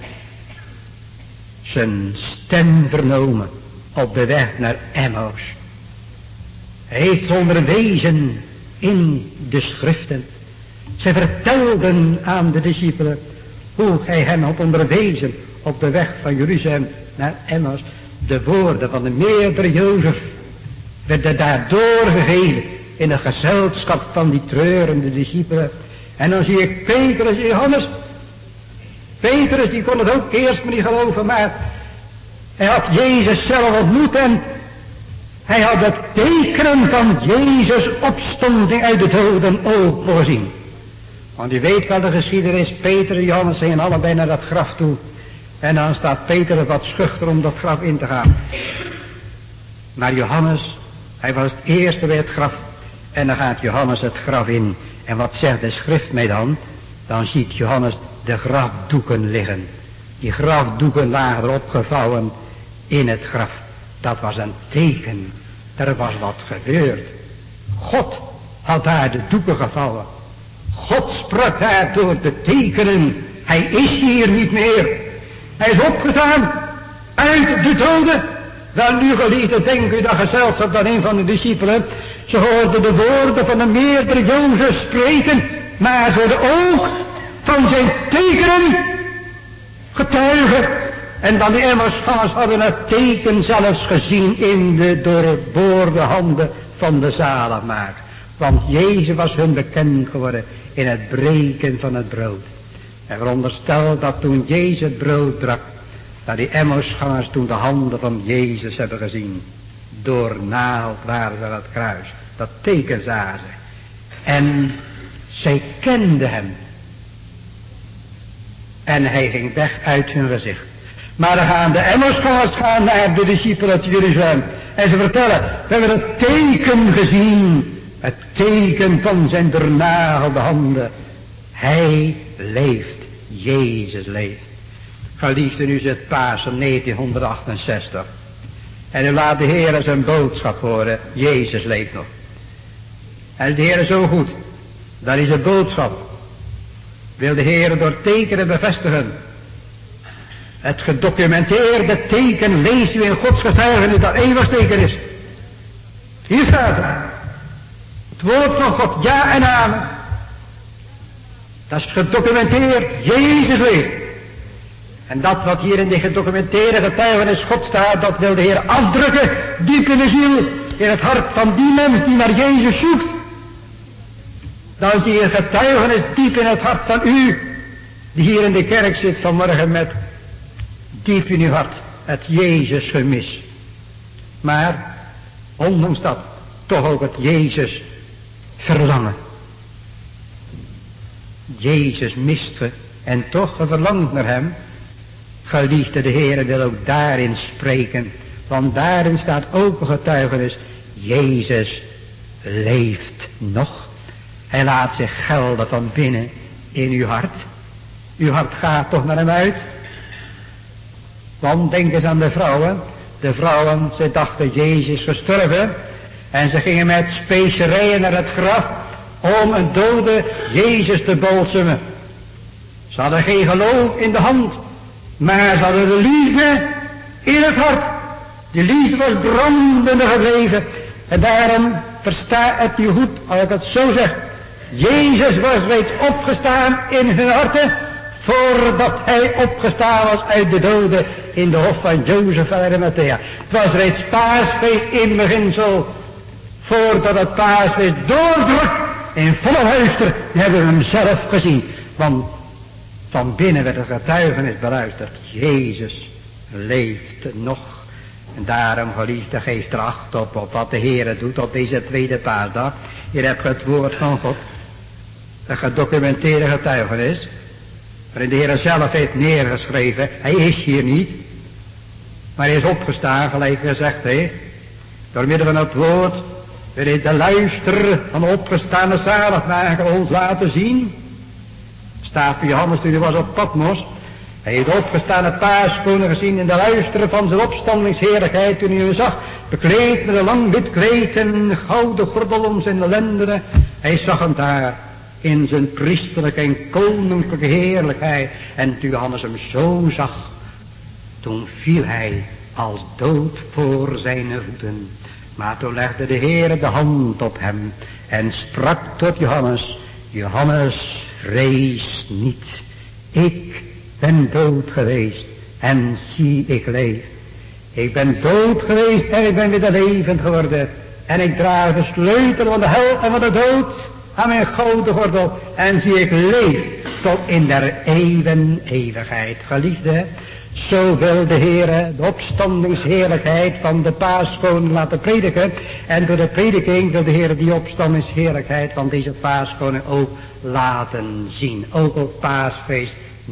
zijn stem vernomen op de weg naar Emmaus. Hij heeft onderwezen in de schriften. Ze vertelden aan de discipelen hoe hij hen had onderwezen op de weg van Jeruzalem naar Emmaus. De woorden van de meerdere Jozef werden daar doorgegeven in het gezelschap van die treurende discipelen. En dan zie ik Petrus en Johannes. Petrus die kon het ook eerst maar niet geloven, maar hij had Jezus zelf ontmoet en hij had het tekenen van Jezus opstanding uit de doden ook voorzien. Want u weet wel de geschiedenis, Peter en Johannes gingen allebei naar dat graf toe. En dan staat Peter wat schuchter om dat graf in te gaan. Maar Johannes, hij was het eerste bij het graf. En dan gaat Johannes het graf in. En wat zegt de schrift mij dan? Dan ziet Johannes de grafdoeken liggen. Die grafdoeken lagen erop gevouwen in het graf. Dat was een teken. Er was wat gebeurd. God had daar de doeken gevouwen. God sprak daar door de tekenen. Hij is hier niet meer. Hij is opgestaan uit de doden. Wel nu geliefde, denk u dat gezelschap dan een van de discipelen. Ze hoorden de woorden van de meerdere Jozef spreken. Maar ze hoorden ook van zijn tekenen getuigen. En dan die Emmausgangers hadden het teken zelfs gezien in de doorboorde handen van de zaligmaker. Want Jezus was hun bekend geworden in het breken van het brood. En veronderstel dat toen Jezus het brood brak, dat die Emmausgangers toen de handen van Jezus hebben gezien. Doornageld waren ze aan het kruis. Dat teken zagen ze. En zij kenden hem. En hij ging weg uit hun gezicht. Maar dan gaan de Emmausgangers gaan naar de discipelen uit Jeruzalem. En ze vertellen, we hebben het teken gezien. Het teken van zijn doornagelde handen. Hij leeft. Jezus leeft. Geliefde, nu is het Pasen negentienhonderdachtenzestig. En u laat de Heer zijn boodschap horen. Jezus leeft nog. En de Heer is zo goed. Dat is een boodschap. Wil de Heer door tekenen bevestigen. Het gedocumenteerde teken leest u in Gods getuigenis dat eeuwig teken is. Hier staat het. Het woord van God, ja en amen. Dat is gedocumenteerd, Jezus leeft. En dat wat hier in de gedocumenteerde getuigenis God staat, dat wil de Heer afdrukken, diep in de ziel, in het hart van die mens die naar Jezus zoekt. Dan zie je getuigenis diep in het hart van u, die hier in de kerk zit vanmorgen met diep in uw hart het Jezus gemis. Maar, ondanks dat, toch ook het Jezus verlangen. Jezus mist ge en toch ge verlangt naar hem. Geliefde, de Heer wil ook daarin spreken. Want daarin staat ook een getuigenis. Jezus leeft nog. Hij laat zich gelden van binnen in uw hart. Uw hart gaat toch naar hem uit. Want denk eens aan de vrouwen. De vrouwen, ze dachten Jezus gestorven. En ze gingen met specerijen naar het graf om een dode Jezus te balsemen. Ze hadden geen geloof in de hand, maar ze hadden de liefde in het hart. Die liefde was brandende gebleven. En daarom versta het nu goed als ik het zo zeg. Jezus was reeds opgestaan in hun harten, voordat hij opgestaan was uit de doden in de hof van Jozef en Arimathea. Het was reeds paasfeest in beginsel, voordat het paasfeest doordruk in volle luister, hebben we hem zelf gezien. Want van binnen werd het getuigenis beluisterd. Jezus leeft nog. En daarom, geliefde, geef er acht op, op wat de Heer doet op deze tweede paasdag. Hier heb je het woord van God. Dat gedocumenteerde getuigenis. Waarin de Heer zelf heeft neergeschreven. Hij is hier niet. Maar hij is opgestaan, gelijk gezegd heeft. Door middel van het woord. Wil hij de luister van de opgestaande zaligmaker ons laten zien. Staat voor Johannes toen hij was op Patmos. Hij heeft de opgestaande paaskoning gezien in de luisteren van zijn opstandingsheerlijkheid toen hij hem zag. Bekleed met een lang wit kleed en gouden gordel om zijn lendenen. Hij zag hem daar in zijn priesterlijke en koninklijke heerlijkheid. En toen Johannes hem zo zag, toen viel hij als dood voor zijn voeten. Maar toen legde de Heer de hand op hem en sprak tot Johannes. Johannes, vrees niet. Ik ben dood geweest en zie ik leef. Ik ben dood geweest en ik ben weer levend geworden. En ik draag de sleutel van de hel en van de dood aan mijn gouden gordel. En zie ik leef tot in der eeuwen eeuwigheid. Geliefde, zo wil de Heer de opstandingsheerlijkheid van de paaskoning laten prediken. En door de prediking wil de Heer die opstandingsheerlijkheid van deze paaskoning ook laten zien. Ook op paasfeest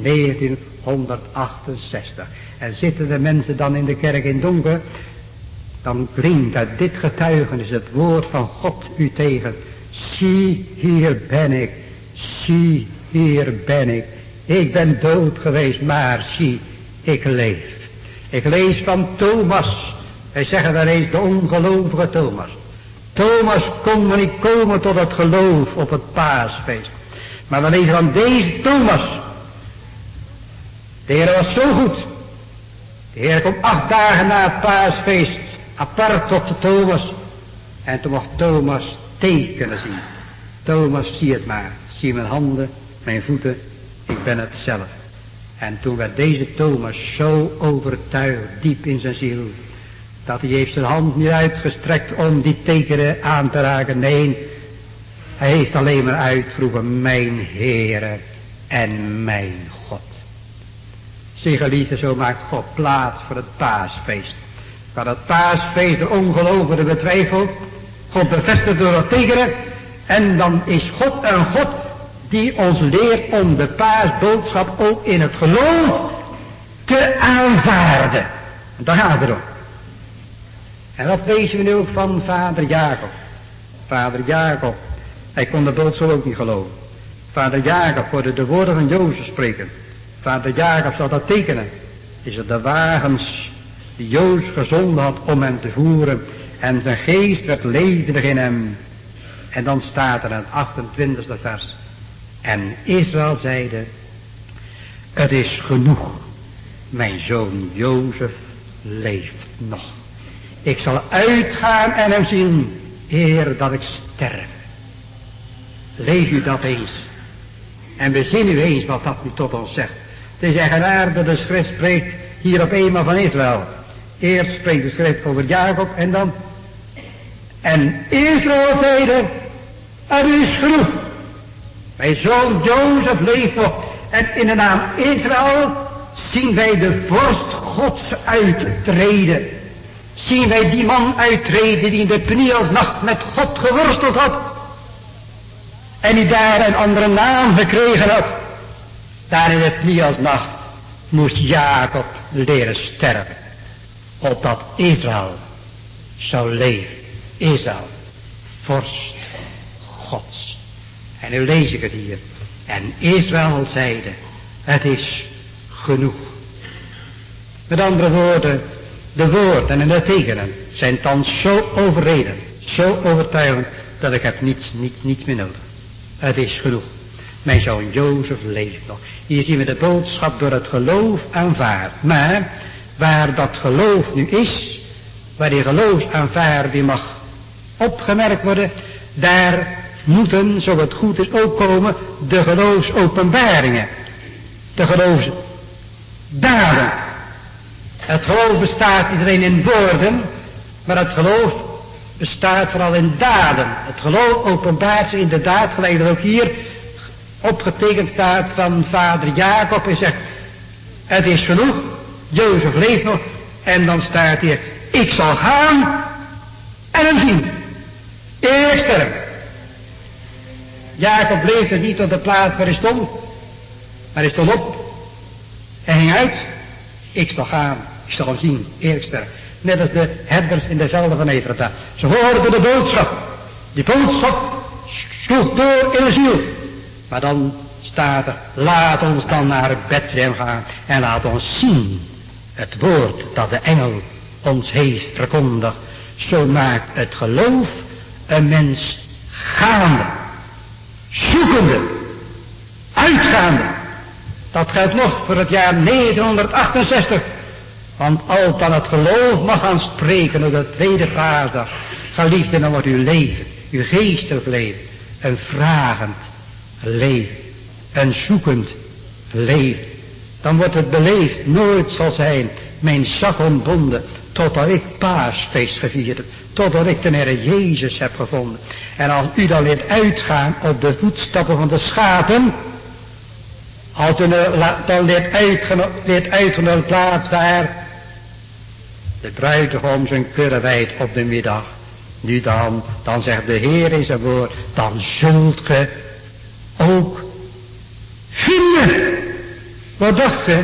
negentienhonderdachtenzestig. En zitten de mensen dan in de kerk in donker, dan klinkt uit dit getuigenis het woord van God u tegen. Zie, hier ben ik. Zie, hier ben ik. Ik ben dood geweest, maar zie, ik leef. Ik lees van Thomas. Wij zeggen wel eens de ongelovige Thomas. Thomas kon maar niet komen tot het geloof op het paasfeest. Maar we lezen van deze Thomas. De Heer was zo goed. De Heer komt acht dagen na het paasfeest apart tot de Thomas. En toen mocht Thomas tekenen zien. Thomas, zie het maar. Zie mijn handen, mijn voeten. Ik ben het zelf. En toen werd deze Thomas zo overtuigd, diep in zijn ziel, dat hij heeft zijn hand niet uitgestrekt om die tekenen aan te raken. Nee, hij heeft alleen maar uitgeroepen, mijn Heere en mijn God. Zie geliefde, zo maakt God plaats voor het paasfeest. Waar het paasfeest de ongelovigen betwijfelt, God bevestigt door het tekenen. En dan is God een God die ons leert om de paasboodschap ook in het geloof te aanvaarden. Daar gaat het om. En dat lezen we nu ook van vader Jacob. Vader Jacob, hij kon de boodschap ook niet geloven. Vader Jacob hoorde de woorden van Jozef spreken. Vader Jacob zal dat tekenen. Is het de wagens die Jozef gezonden had om hem te voeren. En zijn geest werd levendig in hem. En dan staat er in het achtentwintigste vers. En Israël zeide, het is genoeg. Mijn zoon Jozef leeft nog. Ik zal uitgaan en hem zien, eer dat ik sterf. Lees u dat eens. En bezin u eens wat dat nu tot ons zegt. Het is eigenaardig dat de schrift spreekt hier op eenmaal van Israël. Eerst spreekt de schrift over Jacob en dan. En Israël zeide, het is genoeg. Mijn zoon Jozef leeft nog. En in de naam Israël zien wij de vorst Gods uittreden. Zien wij die man uittreden die in de penielsnacht met God geworsteld had. En die daar een andere naam gekregen had. Daar in de penielsnacht moest Jacob leren sterven. Opdat Israël zou leven. Israël, vorst Gods. En nu lees ik het hier. En Israël zeide, het is genoeg. Met andere woorden, de woorden en de tekenen zijn thans zo overreden, zo overtuigend, dat ik heb niets, niets, niets meer nodig. Het is genoeg. Mijn zoon Jozef leeft nog. Hier zien we de boodschap door het geloof aanvaard. Maar waar dat geloof nu is, waar die geloofsaanvaarding mag opgemerkt worden, daar moeten, zo het goed is, ook komen de geloofsopenbaringen, de geloofsdaden. Het geloof bestaat niet alleen in woorden, maar het geloof bestaat vooral in daden. Het geloof openbaart zich inderdaad, gelijk dat ook hier opgetekend staat van vader Jacob. Hij zegt, het is genoeg, Jozef leeft nog. En dan staat hier, ik zal gaan en hem zien. Eer ik sterf. Jacob bleef er niet op de plaats waar hij stond, maar hij stond op en ging uit. Ik zal gaan, ik zal hem zien, eer ik sterf. Net als de herders in de velden van Efrata. Ze hoorden de boodschap. Die boodschap sloeg door in de ziel. Maar dan staat er, laat ons dan naar Bethlehem gaan en laat ons zien het woord dat de engel ons heeft verkondigd. Zo maakt het geloof een mens gaande, zoekende, uitgaande. Dat geldt nog voor het jaar negentienhonderdachtenzestig. Want als dan het geloof mag gaan spreken op de tweede paasdag, geliefde, dan wordt uw leven, uw geestelijk leven, een vragend leven, een zoekend leven. Dan wordt het beleefd, nooit zal zijn, mijn zak ontbonden, totdat ik paasfeest gevierd heb, totdat ik de Heer Jezus heb gevonden. En als u dan leert uitgaan op de voetstappen van de schapen, als u dan leert uitgaan, leert uitgaan op de plaats waar de bruidegom zijn kudde wijdt op de middag. Nu dan, dan zegt de Heer in zijn woord, dan zult ge ook vinden. Wat dacht ge?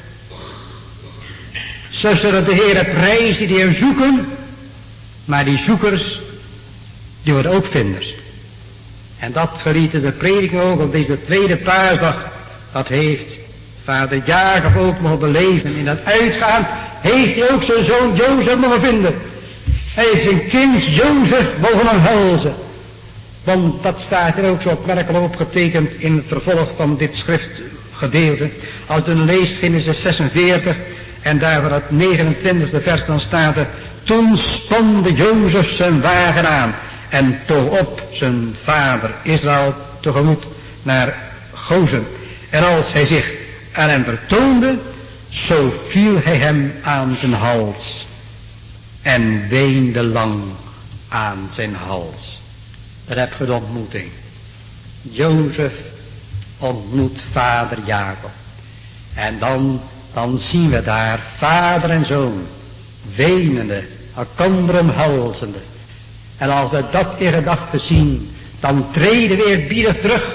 Zo zullen de Heer prijzen die hem zoeken, maar die zoekers, die worden ook vinders. En dat gelieten de prediking ook op deze tweede paasdag. Dat heeft vader Jacob ook mogen beleven. In dat uitgaan heeft hij ook zijn zoon Jozef mogen vinden. Hij heeft zijn kind Jozef mogen omhelzen. Want dat staat er ook zo opmerkelijk opgetekend in het vervolg van dit schriftgedeelte. Als u dan leest Genesis zesenveertig en daar van het negenentwintigste vers dan staat er, toen spande Jozef zijn wagen aan en toog op zijn vader Israël tegemoet naar Gozen. En als hij zich aan hem vertoonde, zo viel hij hem aan zijn hals en weende lang aan zijn hals. Daar heb je de ontmoeting. Jozef ontmoet vader Jacob. En dan, dan zien we daar vader en zoon, wenende, elkander omhelzende. En als we dat in gedachten zien, dan treden we eerbiedig terug.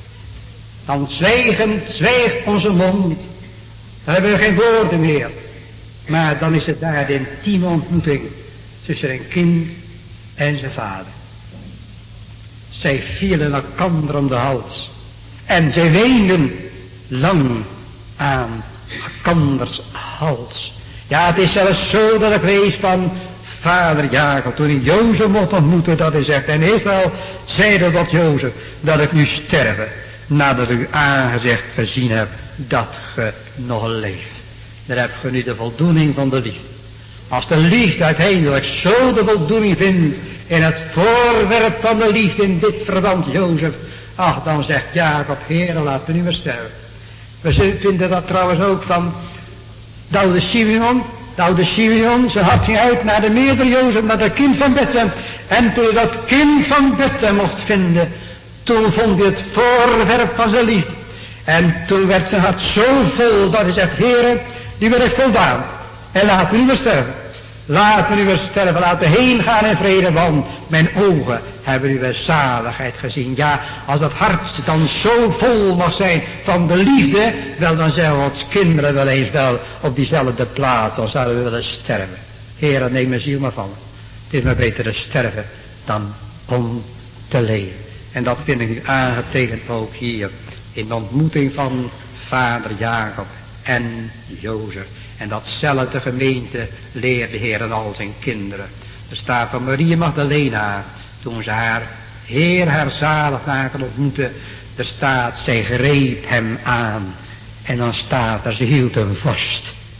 Dan zwijgend, zwijgt onze mond. Dan hebben we geen woorden meer. Maar dan is het daar de intieme ontmoeting tussen een kind en zijn vader. Zij vielen elkander om de hals. En zij weenden lang aan elkanders hals. Ja, het is zelfs zo dat ik lees van vader Jacob, toen hij Jozef mocht ontmoeten, dat hij zegt, en Israël zeide tot Jozef, dat ik nu sterven, nadat ik uw aangezicht gezien heb, dat ge nog leeft. Daar heb je nu de voldoening van de liefde. Als de liefde uiteindelijk zo de voldoening vindt in het voorwerp van de liefde in dit verband Jozef, ach, dan zegt Jacob, Heere, laat me nu maar sterven. We vinden dat trouwens ook van de oude Simeon. De oude Simeon, zijn hart ging uit naar de meerdere Jozef, naar het kind van Bethlehem. En toen hij dat kind van Bethlehem mocht vinden, toen vond hij het voorwerp van zijn liefde. En toen werd zijn hart zo vol dat hij zegt, Heere, die ben ik voldaan. En laat me nu weer sterven. Laat me nu weer sterven, laat me heen gaan in vrede, want mijn ogen hebben uw zaligheid gezien. Ja, als dat hart dan zo vol mag zijn van de liefde, wel dan zijn we als kinderen wel eens wel op diezelfde plaats, dan zouden we willen sterven. Heere, neem mijn ziel maar van. Het is maar beter te sterven dan om te leven. En dat vind ik nu aangetekend ook hier in de ontmoeting van vader Jacob en Jozef. En datzelfde gemeente leert de Heer aan al zijn kinderen. Er staat van Maria Magdalena, toen ze haar Heer, haar zaligmaker ontmoette, er staat, zij greep hem aan. En dan staat er, ze hield hem vast.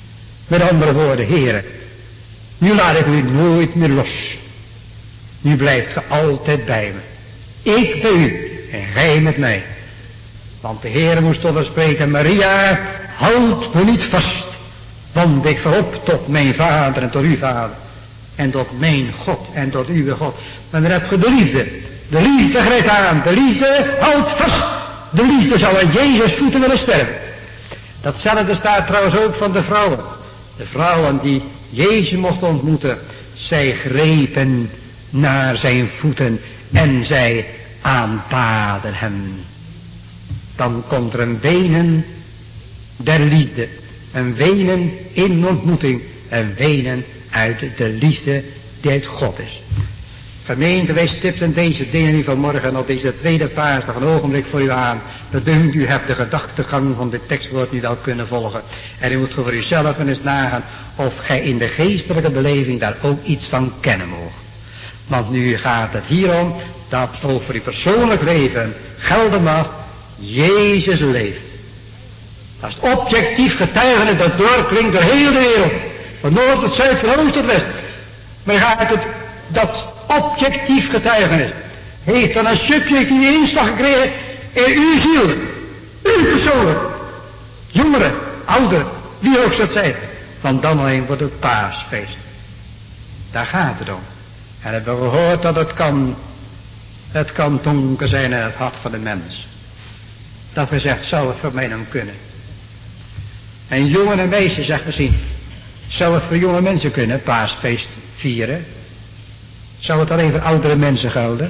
Met andere woorden, Heere, nu laat ik u nooit meer los. Nu blijft ge altijd bij me. Ik bij u en gij met mij. Want de Heere moest tot haar spreken, Maria, houd me niet vast. Want ik ga op tot mijn vader en tot uw vader. En tot mijn God en tot uw God. Maar dan heb je de liefde. De liefde grijpt aan. De liefde houdt vast. De liefde zal aan Jezus voeten willen sterven. Datzelfde staat trouwens ook van de vrouwen. De vrouwen die Jezus mochten ontmoeten. Zij grepen naar zijn voeten. En zij aanbaden hem. Dan komt er een wenen der liefde. Een wenen in ontmoeting. Een wenen uit de liefde die uit God is. Gemeente, wij stipten deze dingen nu vanmorgen op deze tweede paasdag een ogenblik voor u aan. Bedunkt, u hebt de gedachtegang van dit tekstwoord niet wel kunnen volgen. En u moet voor uzelf eens nagaan of gij in de geestelijke beleving daar ook iets van kennen moogt. Want nu gaat het hierom dat ook voor uw persoonlijk leven gelden mag, Jezus leeft. Dat is het objectief getuigenis dat doorklinkt door heel de wereld. Van noord tot zuid, van oost tot west. Maar gaat het, dat objectief getuigenis heeft dan een subjectieve inslag gekregen in uw ziel. U persoonlijk. Jongeren, ouderen, wie ook dat zijn. Want dan alleen wordt het paasfeest. Daar gaat het om. En hebben we gehoord dat het kan, het kan donker zijn in het hart van de mens. Dat we zegt, zou het voor mij dan kunnen? En jongen en meisjes zegt misschien, zou het voor jonge mensen kunnen, paasfeest vieren? Zou het alleen voor oudere mensen gelden?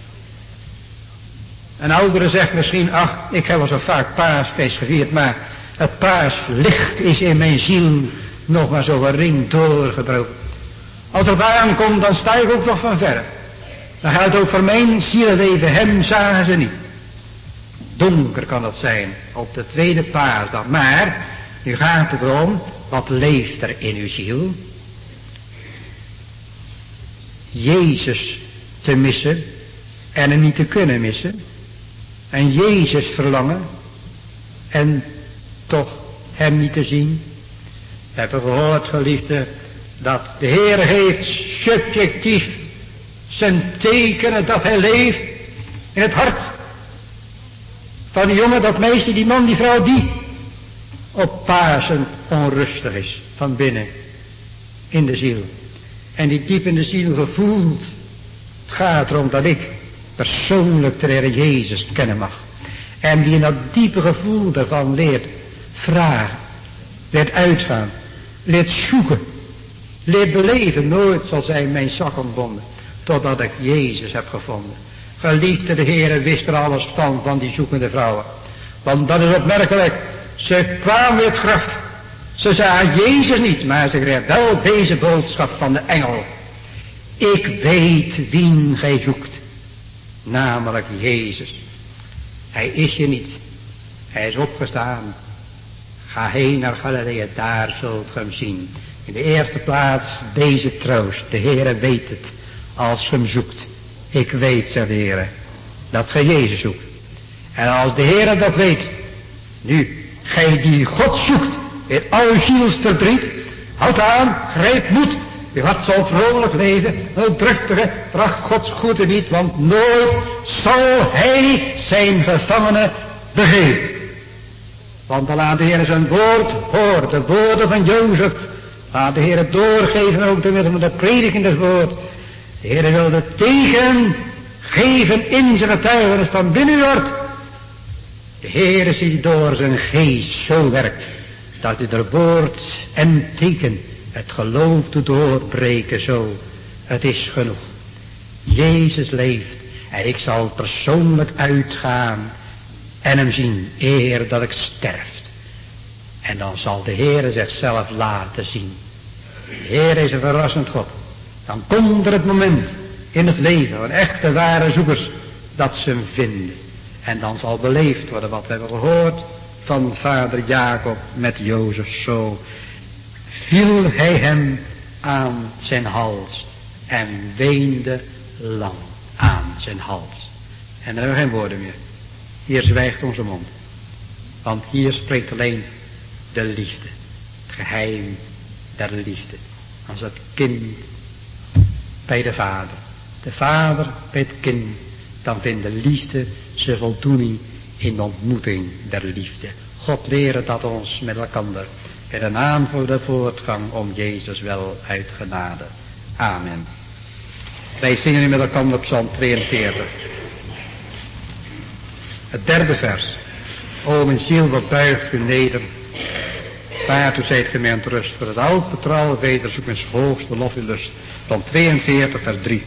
Een oudere zegt misschien, ach, ik heb wel zo vaak paasfeest gevierd, maar het paaslicht is in mijn ziel nog maar zo gering doorgebroken. Als het aankomt, dan sta ik ook nog van verre. Dan gaat het ook voor mijn zielleven, hem zagen ze niet. Donker kan het zijn op de tweede paasdag, maar nu gaat het erom, wat leeft er in uw ziel? Jezus te missen en hem niet te kunnen missen. En Jezus verlangen en toch hem niet te zien. We hebben gehoord, geliefde, dat de Heer heeft subjectief zijn tekenen dat hij leeft in het hart van die jongen, dat meisje, die man, die vrouw, die op Pasen onrustig is van binnen in de ziel. En die diep in de ziel gevoelt. Het gaat erom dat ik persoonlijk de Heer Jezus kennen mag. En die in dat diepe gevoel daarvan leert vragen, leert uitgaan, leert zoeken, leert beleven. Nooit zal zijn mijn zak ontbonden, totdat ik Jezus heb gevonden. Geliefde, de Heer wist er alles van, van die zoekende vrouwen. Want dat is opmerkelijk. Ze kwamen weer het graf. Ze zagen Jezus niet, maar ze kregen wel deze boodschap van de engel. Ik weet wie gij zoekt, namelijk Jezus. Hij is je niet. Hij is opgestaan. Ga heen naar Galilea, daar zult ge hem zien. In de eerste plaats deze troost. De Heere weet het, als ge hem zoekt. Ik weet, zegt de Heere, dat gij Jezus zoekt. En als de Heere dat weet, nu, gij die God zoekt, in al zielsverdriet, houd aan, grijp moed, je hart zal vrolijk leven, een driftige, vracht Gods goede niet, want nooit zal hij zijn gevangenen begeven. Want dan laat de Heer zijn woord horen, de woorden van Jozef, laat de Heer het doorgeven, ook door middel van de prediking des woord. De Heer wil de teken geven in zijn getuigenis van binnen uw hart. De Heer ziet door zijn geest zo werkt, dat hij er woord en teken het geloof doet doorbreken zo. Het is genoeg. Jezus leeft en ik zal persoonlijk uitgaan en hem zien eer dat ik sterf. En dan zal de Heer zichzelf laten zien. De Heer is een verrassend God. Dan komt er het moment in het leven van echte ware zoekers dat ze hem vinden. En dan zal beleefd worden wat we hebben gehoord van vader Jacob met Jozef zo. Viel hij hem aan zijn hals en weende lang aan zijn hals. En er hebben we geen woorden meer. Hier zwijgt onze mond. Want hier spreekt alleen de liefde. Het geheim der liefde. Als het kind bij de vader, de vader bij het kind, dan vindt de liefde zijn voldoening in de ontmoeting der liefde. God leren dat ons met elkaar in de naam voor de voortgang om Jezus wel uit genade. Amen. Wij zingen nu met elkaar op Psalm tweeënveertig. Het derde vers. O mijn ziel, wat buigt u neder. Waartoe zijt ge mij rust. Voor het oud vertrouwen wederzoek mijn hoogste lof en lust. Van tweeënveertig vers drie.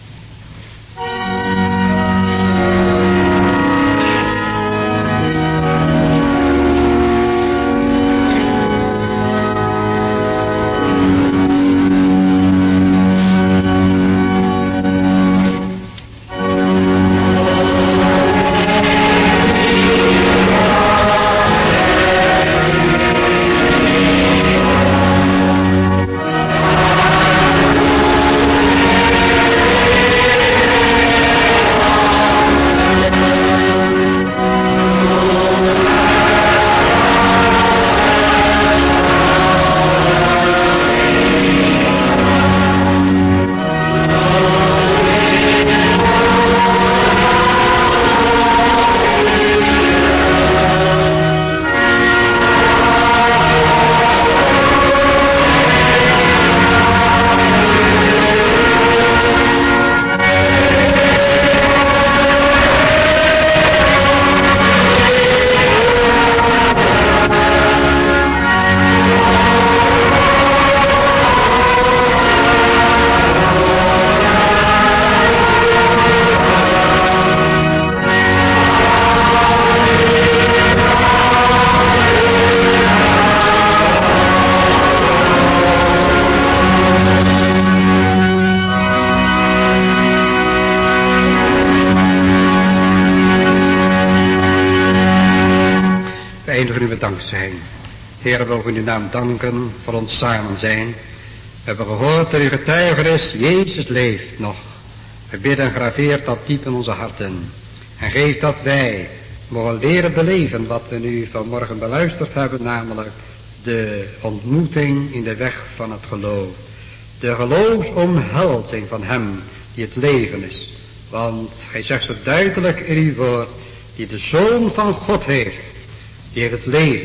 Heer, we willen uw naam danken voor ons samen zijn. We hebben gehoord dat uw getuige is, Jezus leeft nog. We bidden en graveert dat diep in onze harten. En geef dat wij mogen leren beleven wat we nu vanmorgen beluisterd hebben, namelijk de ontmoeting in de weg van het geloof. De geloofsomhelzing van hem die het leven is. Want hij zegt zo duidelijk in uw woord, die de Zoon van God heeft, die heeft het leven.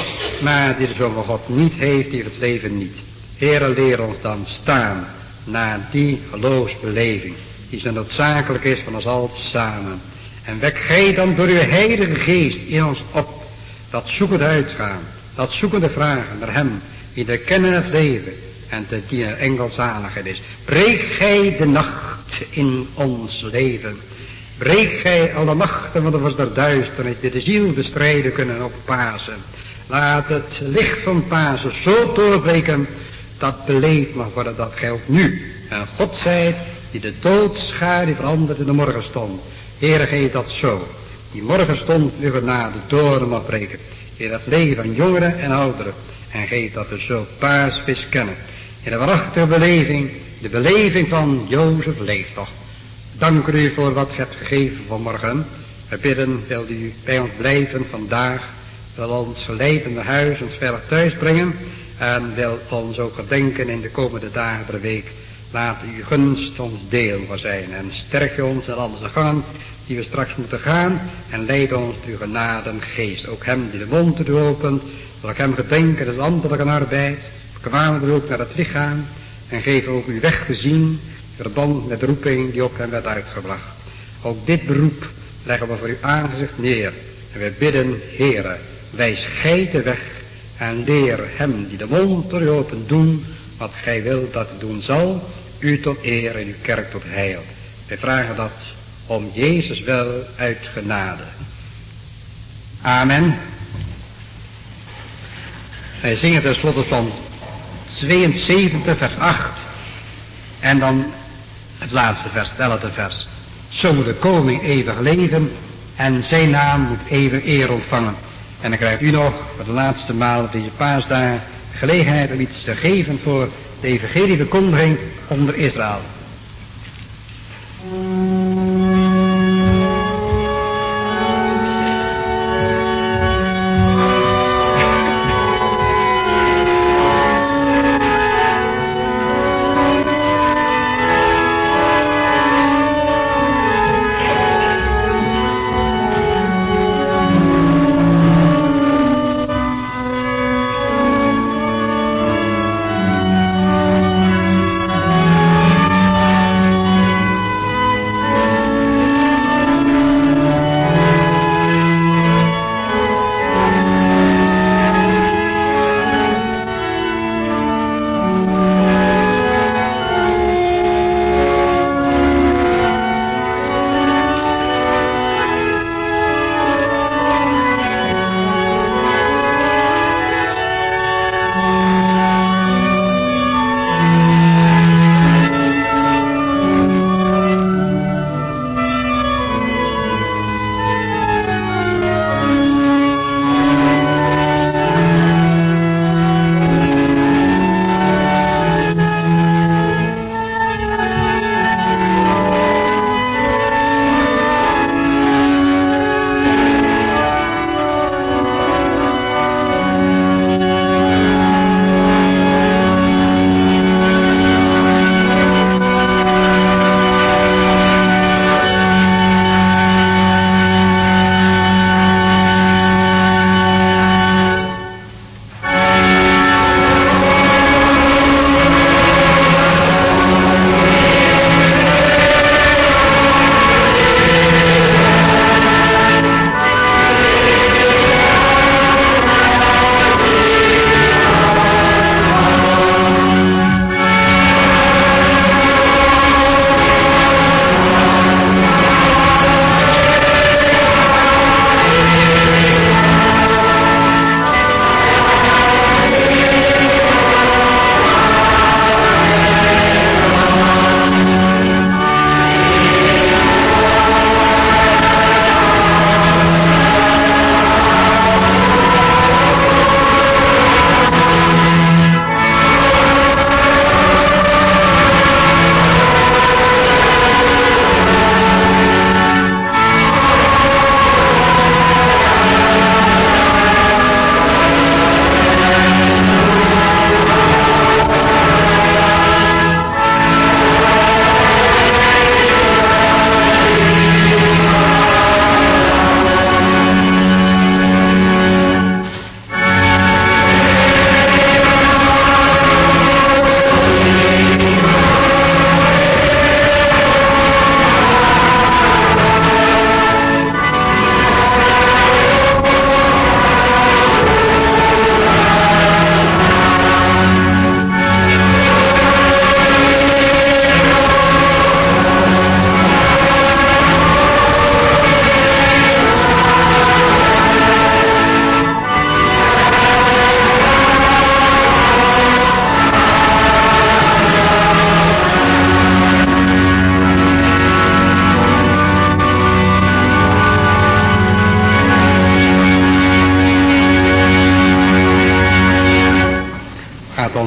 Maar die de Zoon van God niet heeft, die heeft het leven niet. Heere, leer ons dan staan naar die geloofsbeleving, die zo noodzakelijk is van ons al samen. En wek gij dan door uw heilige geest in ons op, dat zoekende uitgaan, dat zoekende vragen naar hem, die te kennen het leven en te dienen engelzaligheid is. Breek gij de nacht in ons leven. Breek gij alle machten van de was der duisternis, die de ziel bestrijden kunnen op Pasen. Laat het licht van Pasen zo doorbreken, dat beleefd mag worden dat gij ook nu een God zijt, die de doodschaduw verandert in de morgenstond. Heere, geef dat zo. Die morgenstond uw genade door mag breken. In het leven van jongeren en ouderen. En geef dat we zo paasvis kennen. In de waarachtige beleving, de beleving van Jozef leeft nog. Dank u voor wat u hebt gegeven vanmorgen. We bidden, wil u bij ons blijven vandaag. Wil ons geleid naar huis, ons veilig thuis brengen. En wil ons ook gedenken in de komende dagen der week. Laat uw gunst ons deel voor zijn. En sterk je ons in al onze gangen die we straks moeten gaan. En leid ons uw genade en geest. Ook hem die de mond te opent. Zal ik hem gedenken in de ambtelijke arbeid. Kwamen er ook naar het lichaam. En geef ook uw weg te zien. Verband met de roeping die op hem werd uitgebracht. Ook dit beroep leggen we voor uw aangezicht neer. En we bidden, Heere, wijs gij de weg. En leer hem die de mond door u open doen. Wat gij wilt dat hij doen zal. U tot eer en uw kerk tot heil. Wij vragen dat om Jezus wel uit genade. Amen. Wij zingen tenslotte van tweeënzeventig vers acht. En dan het laatste vers, het elfde vers. Zo moet de koning eeuwig leven en zijn naam moet eeuwig eer ontvangen. En dan krijgt u nog voor de laatste maal op deze paasdagen gelegenheid om iets te geven voor de evangelieverkondiging onder Israël.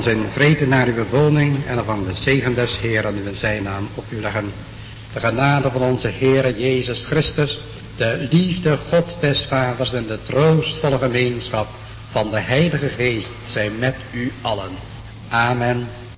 zijn vrede naar uw woning en van de zegen des Heeren nu in zijn naam op u leggen. De genade van onze Heere Jezus Christus, de liefde God des Vaders en de troostvolle gemeenschap van de Heilige Geest zijn met u allen. Amen.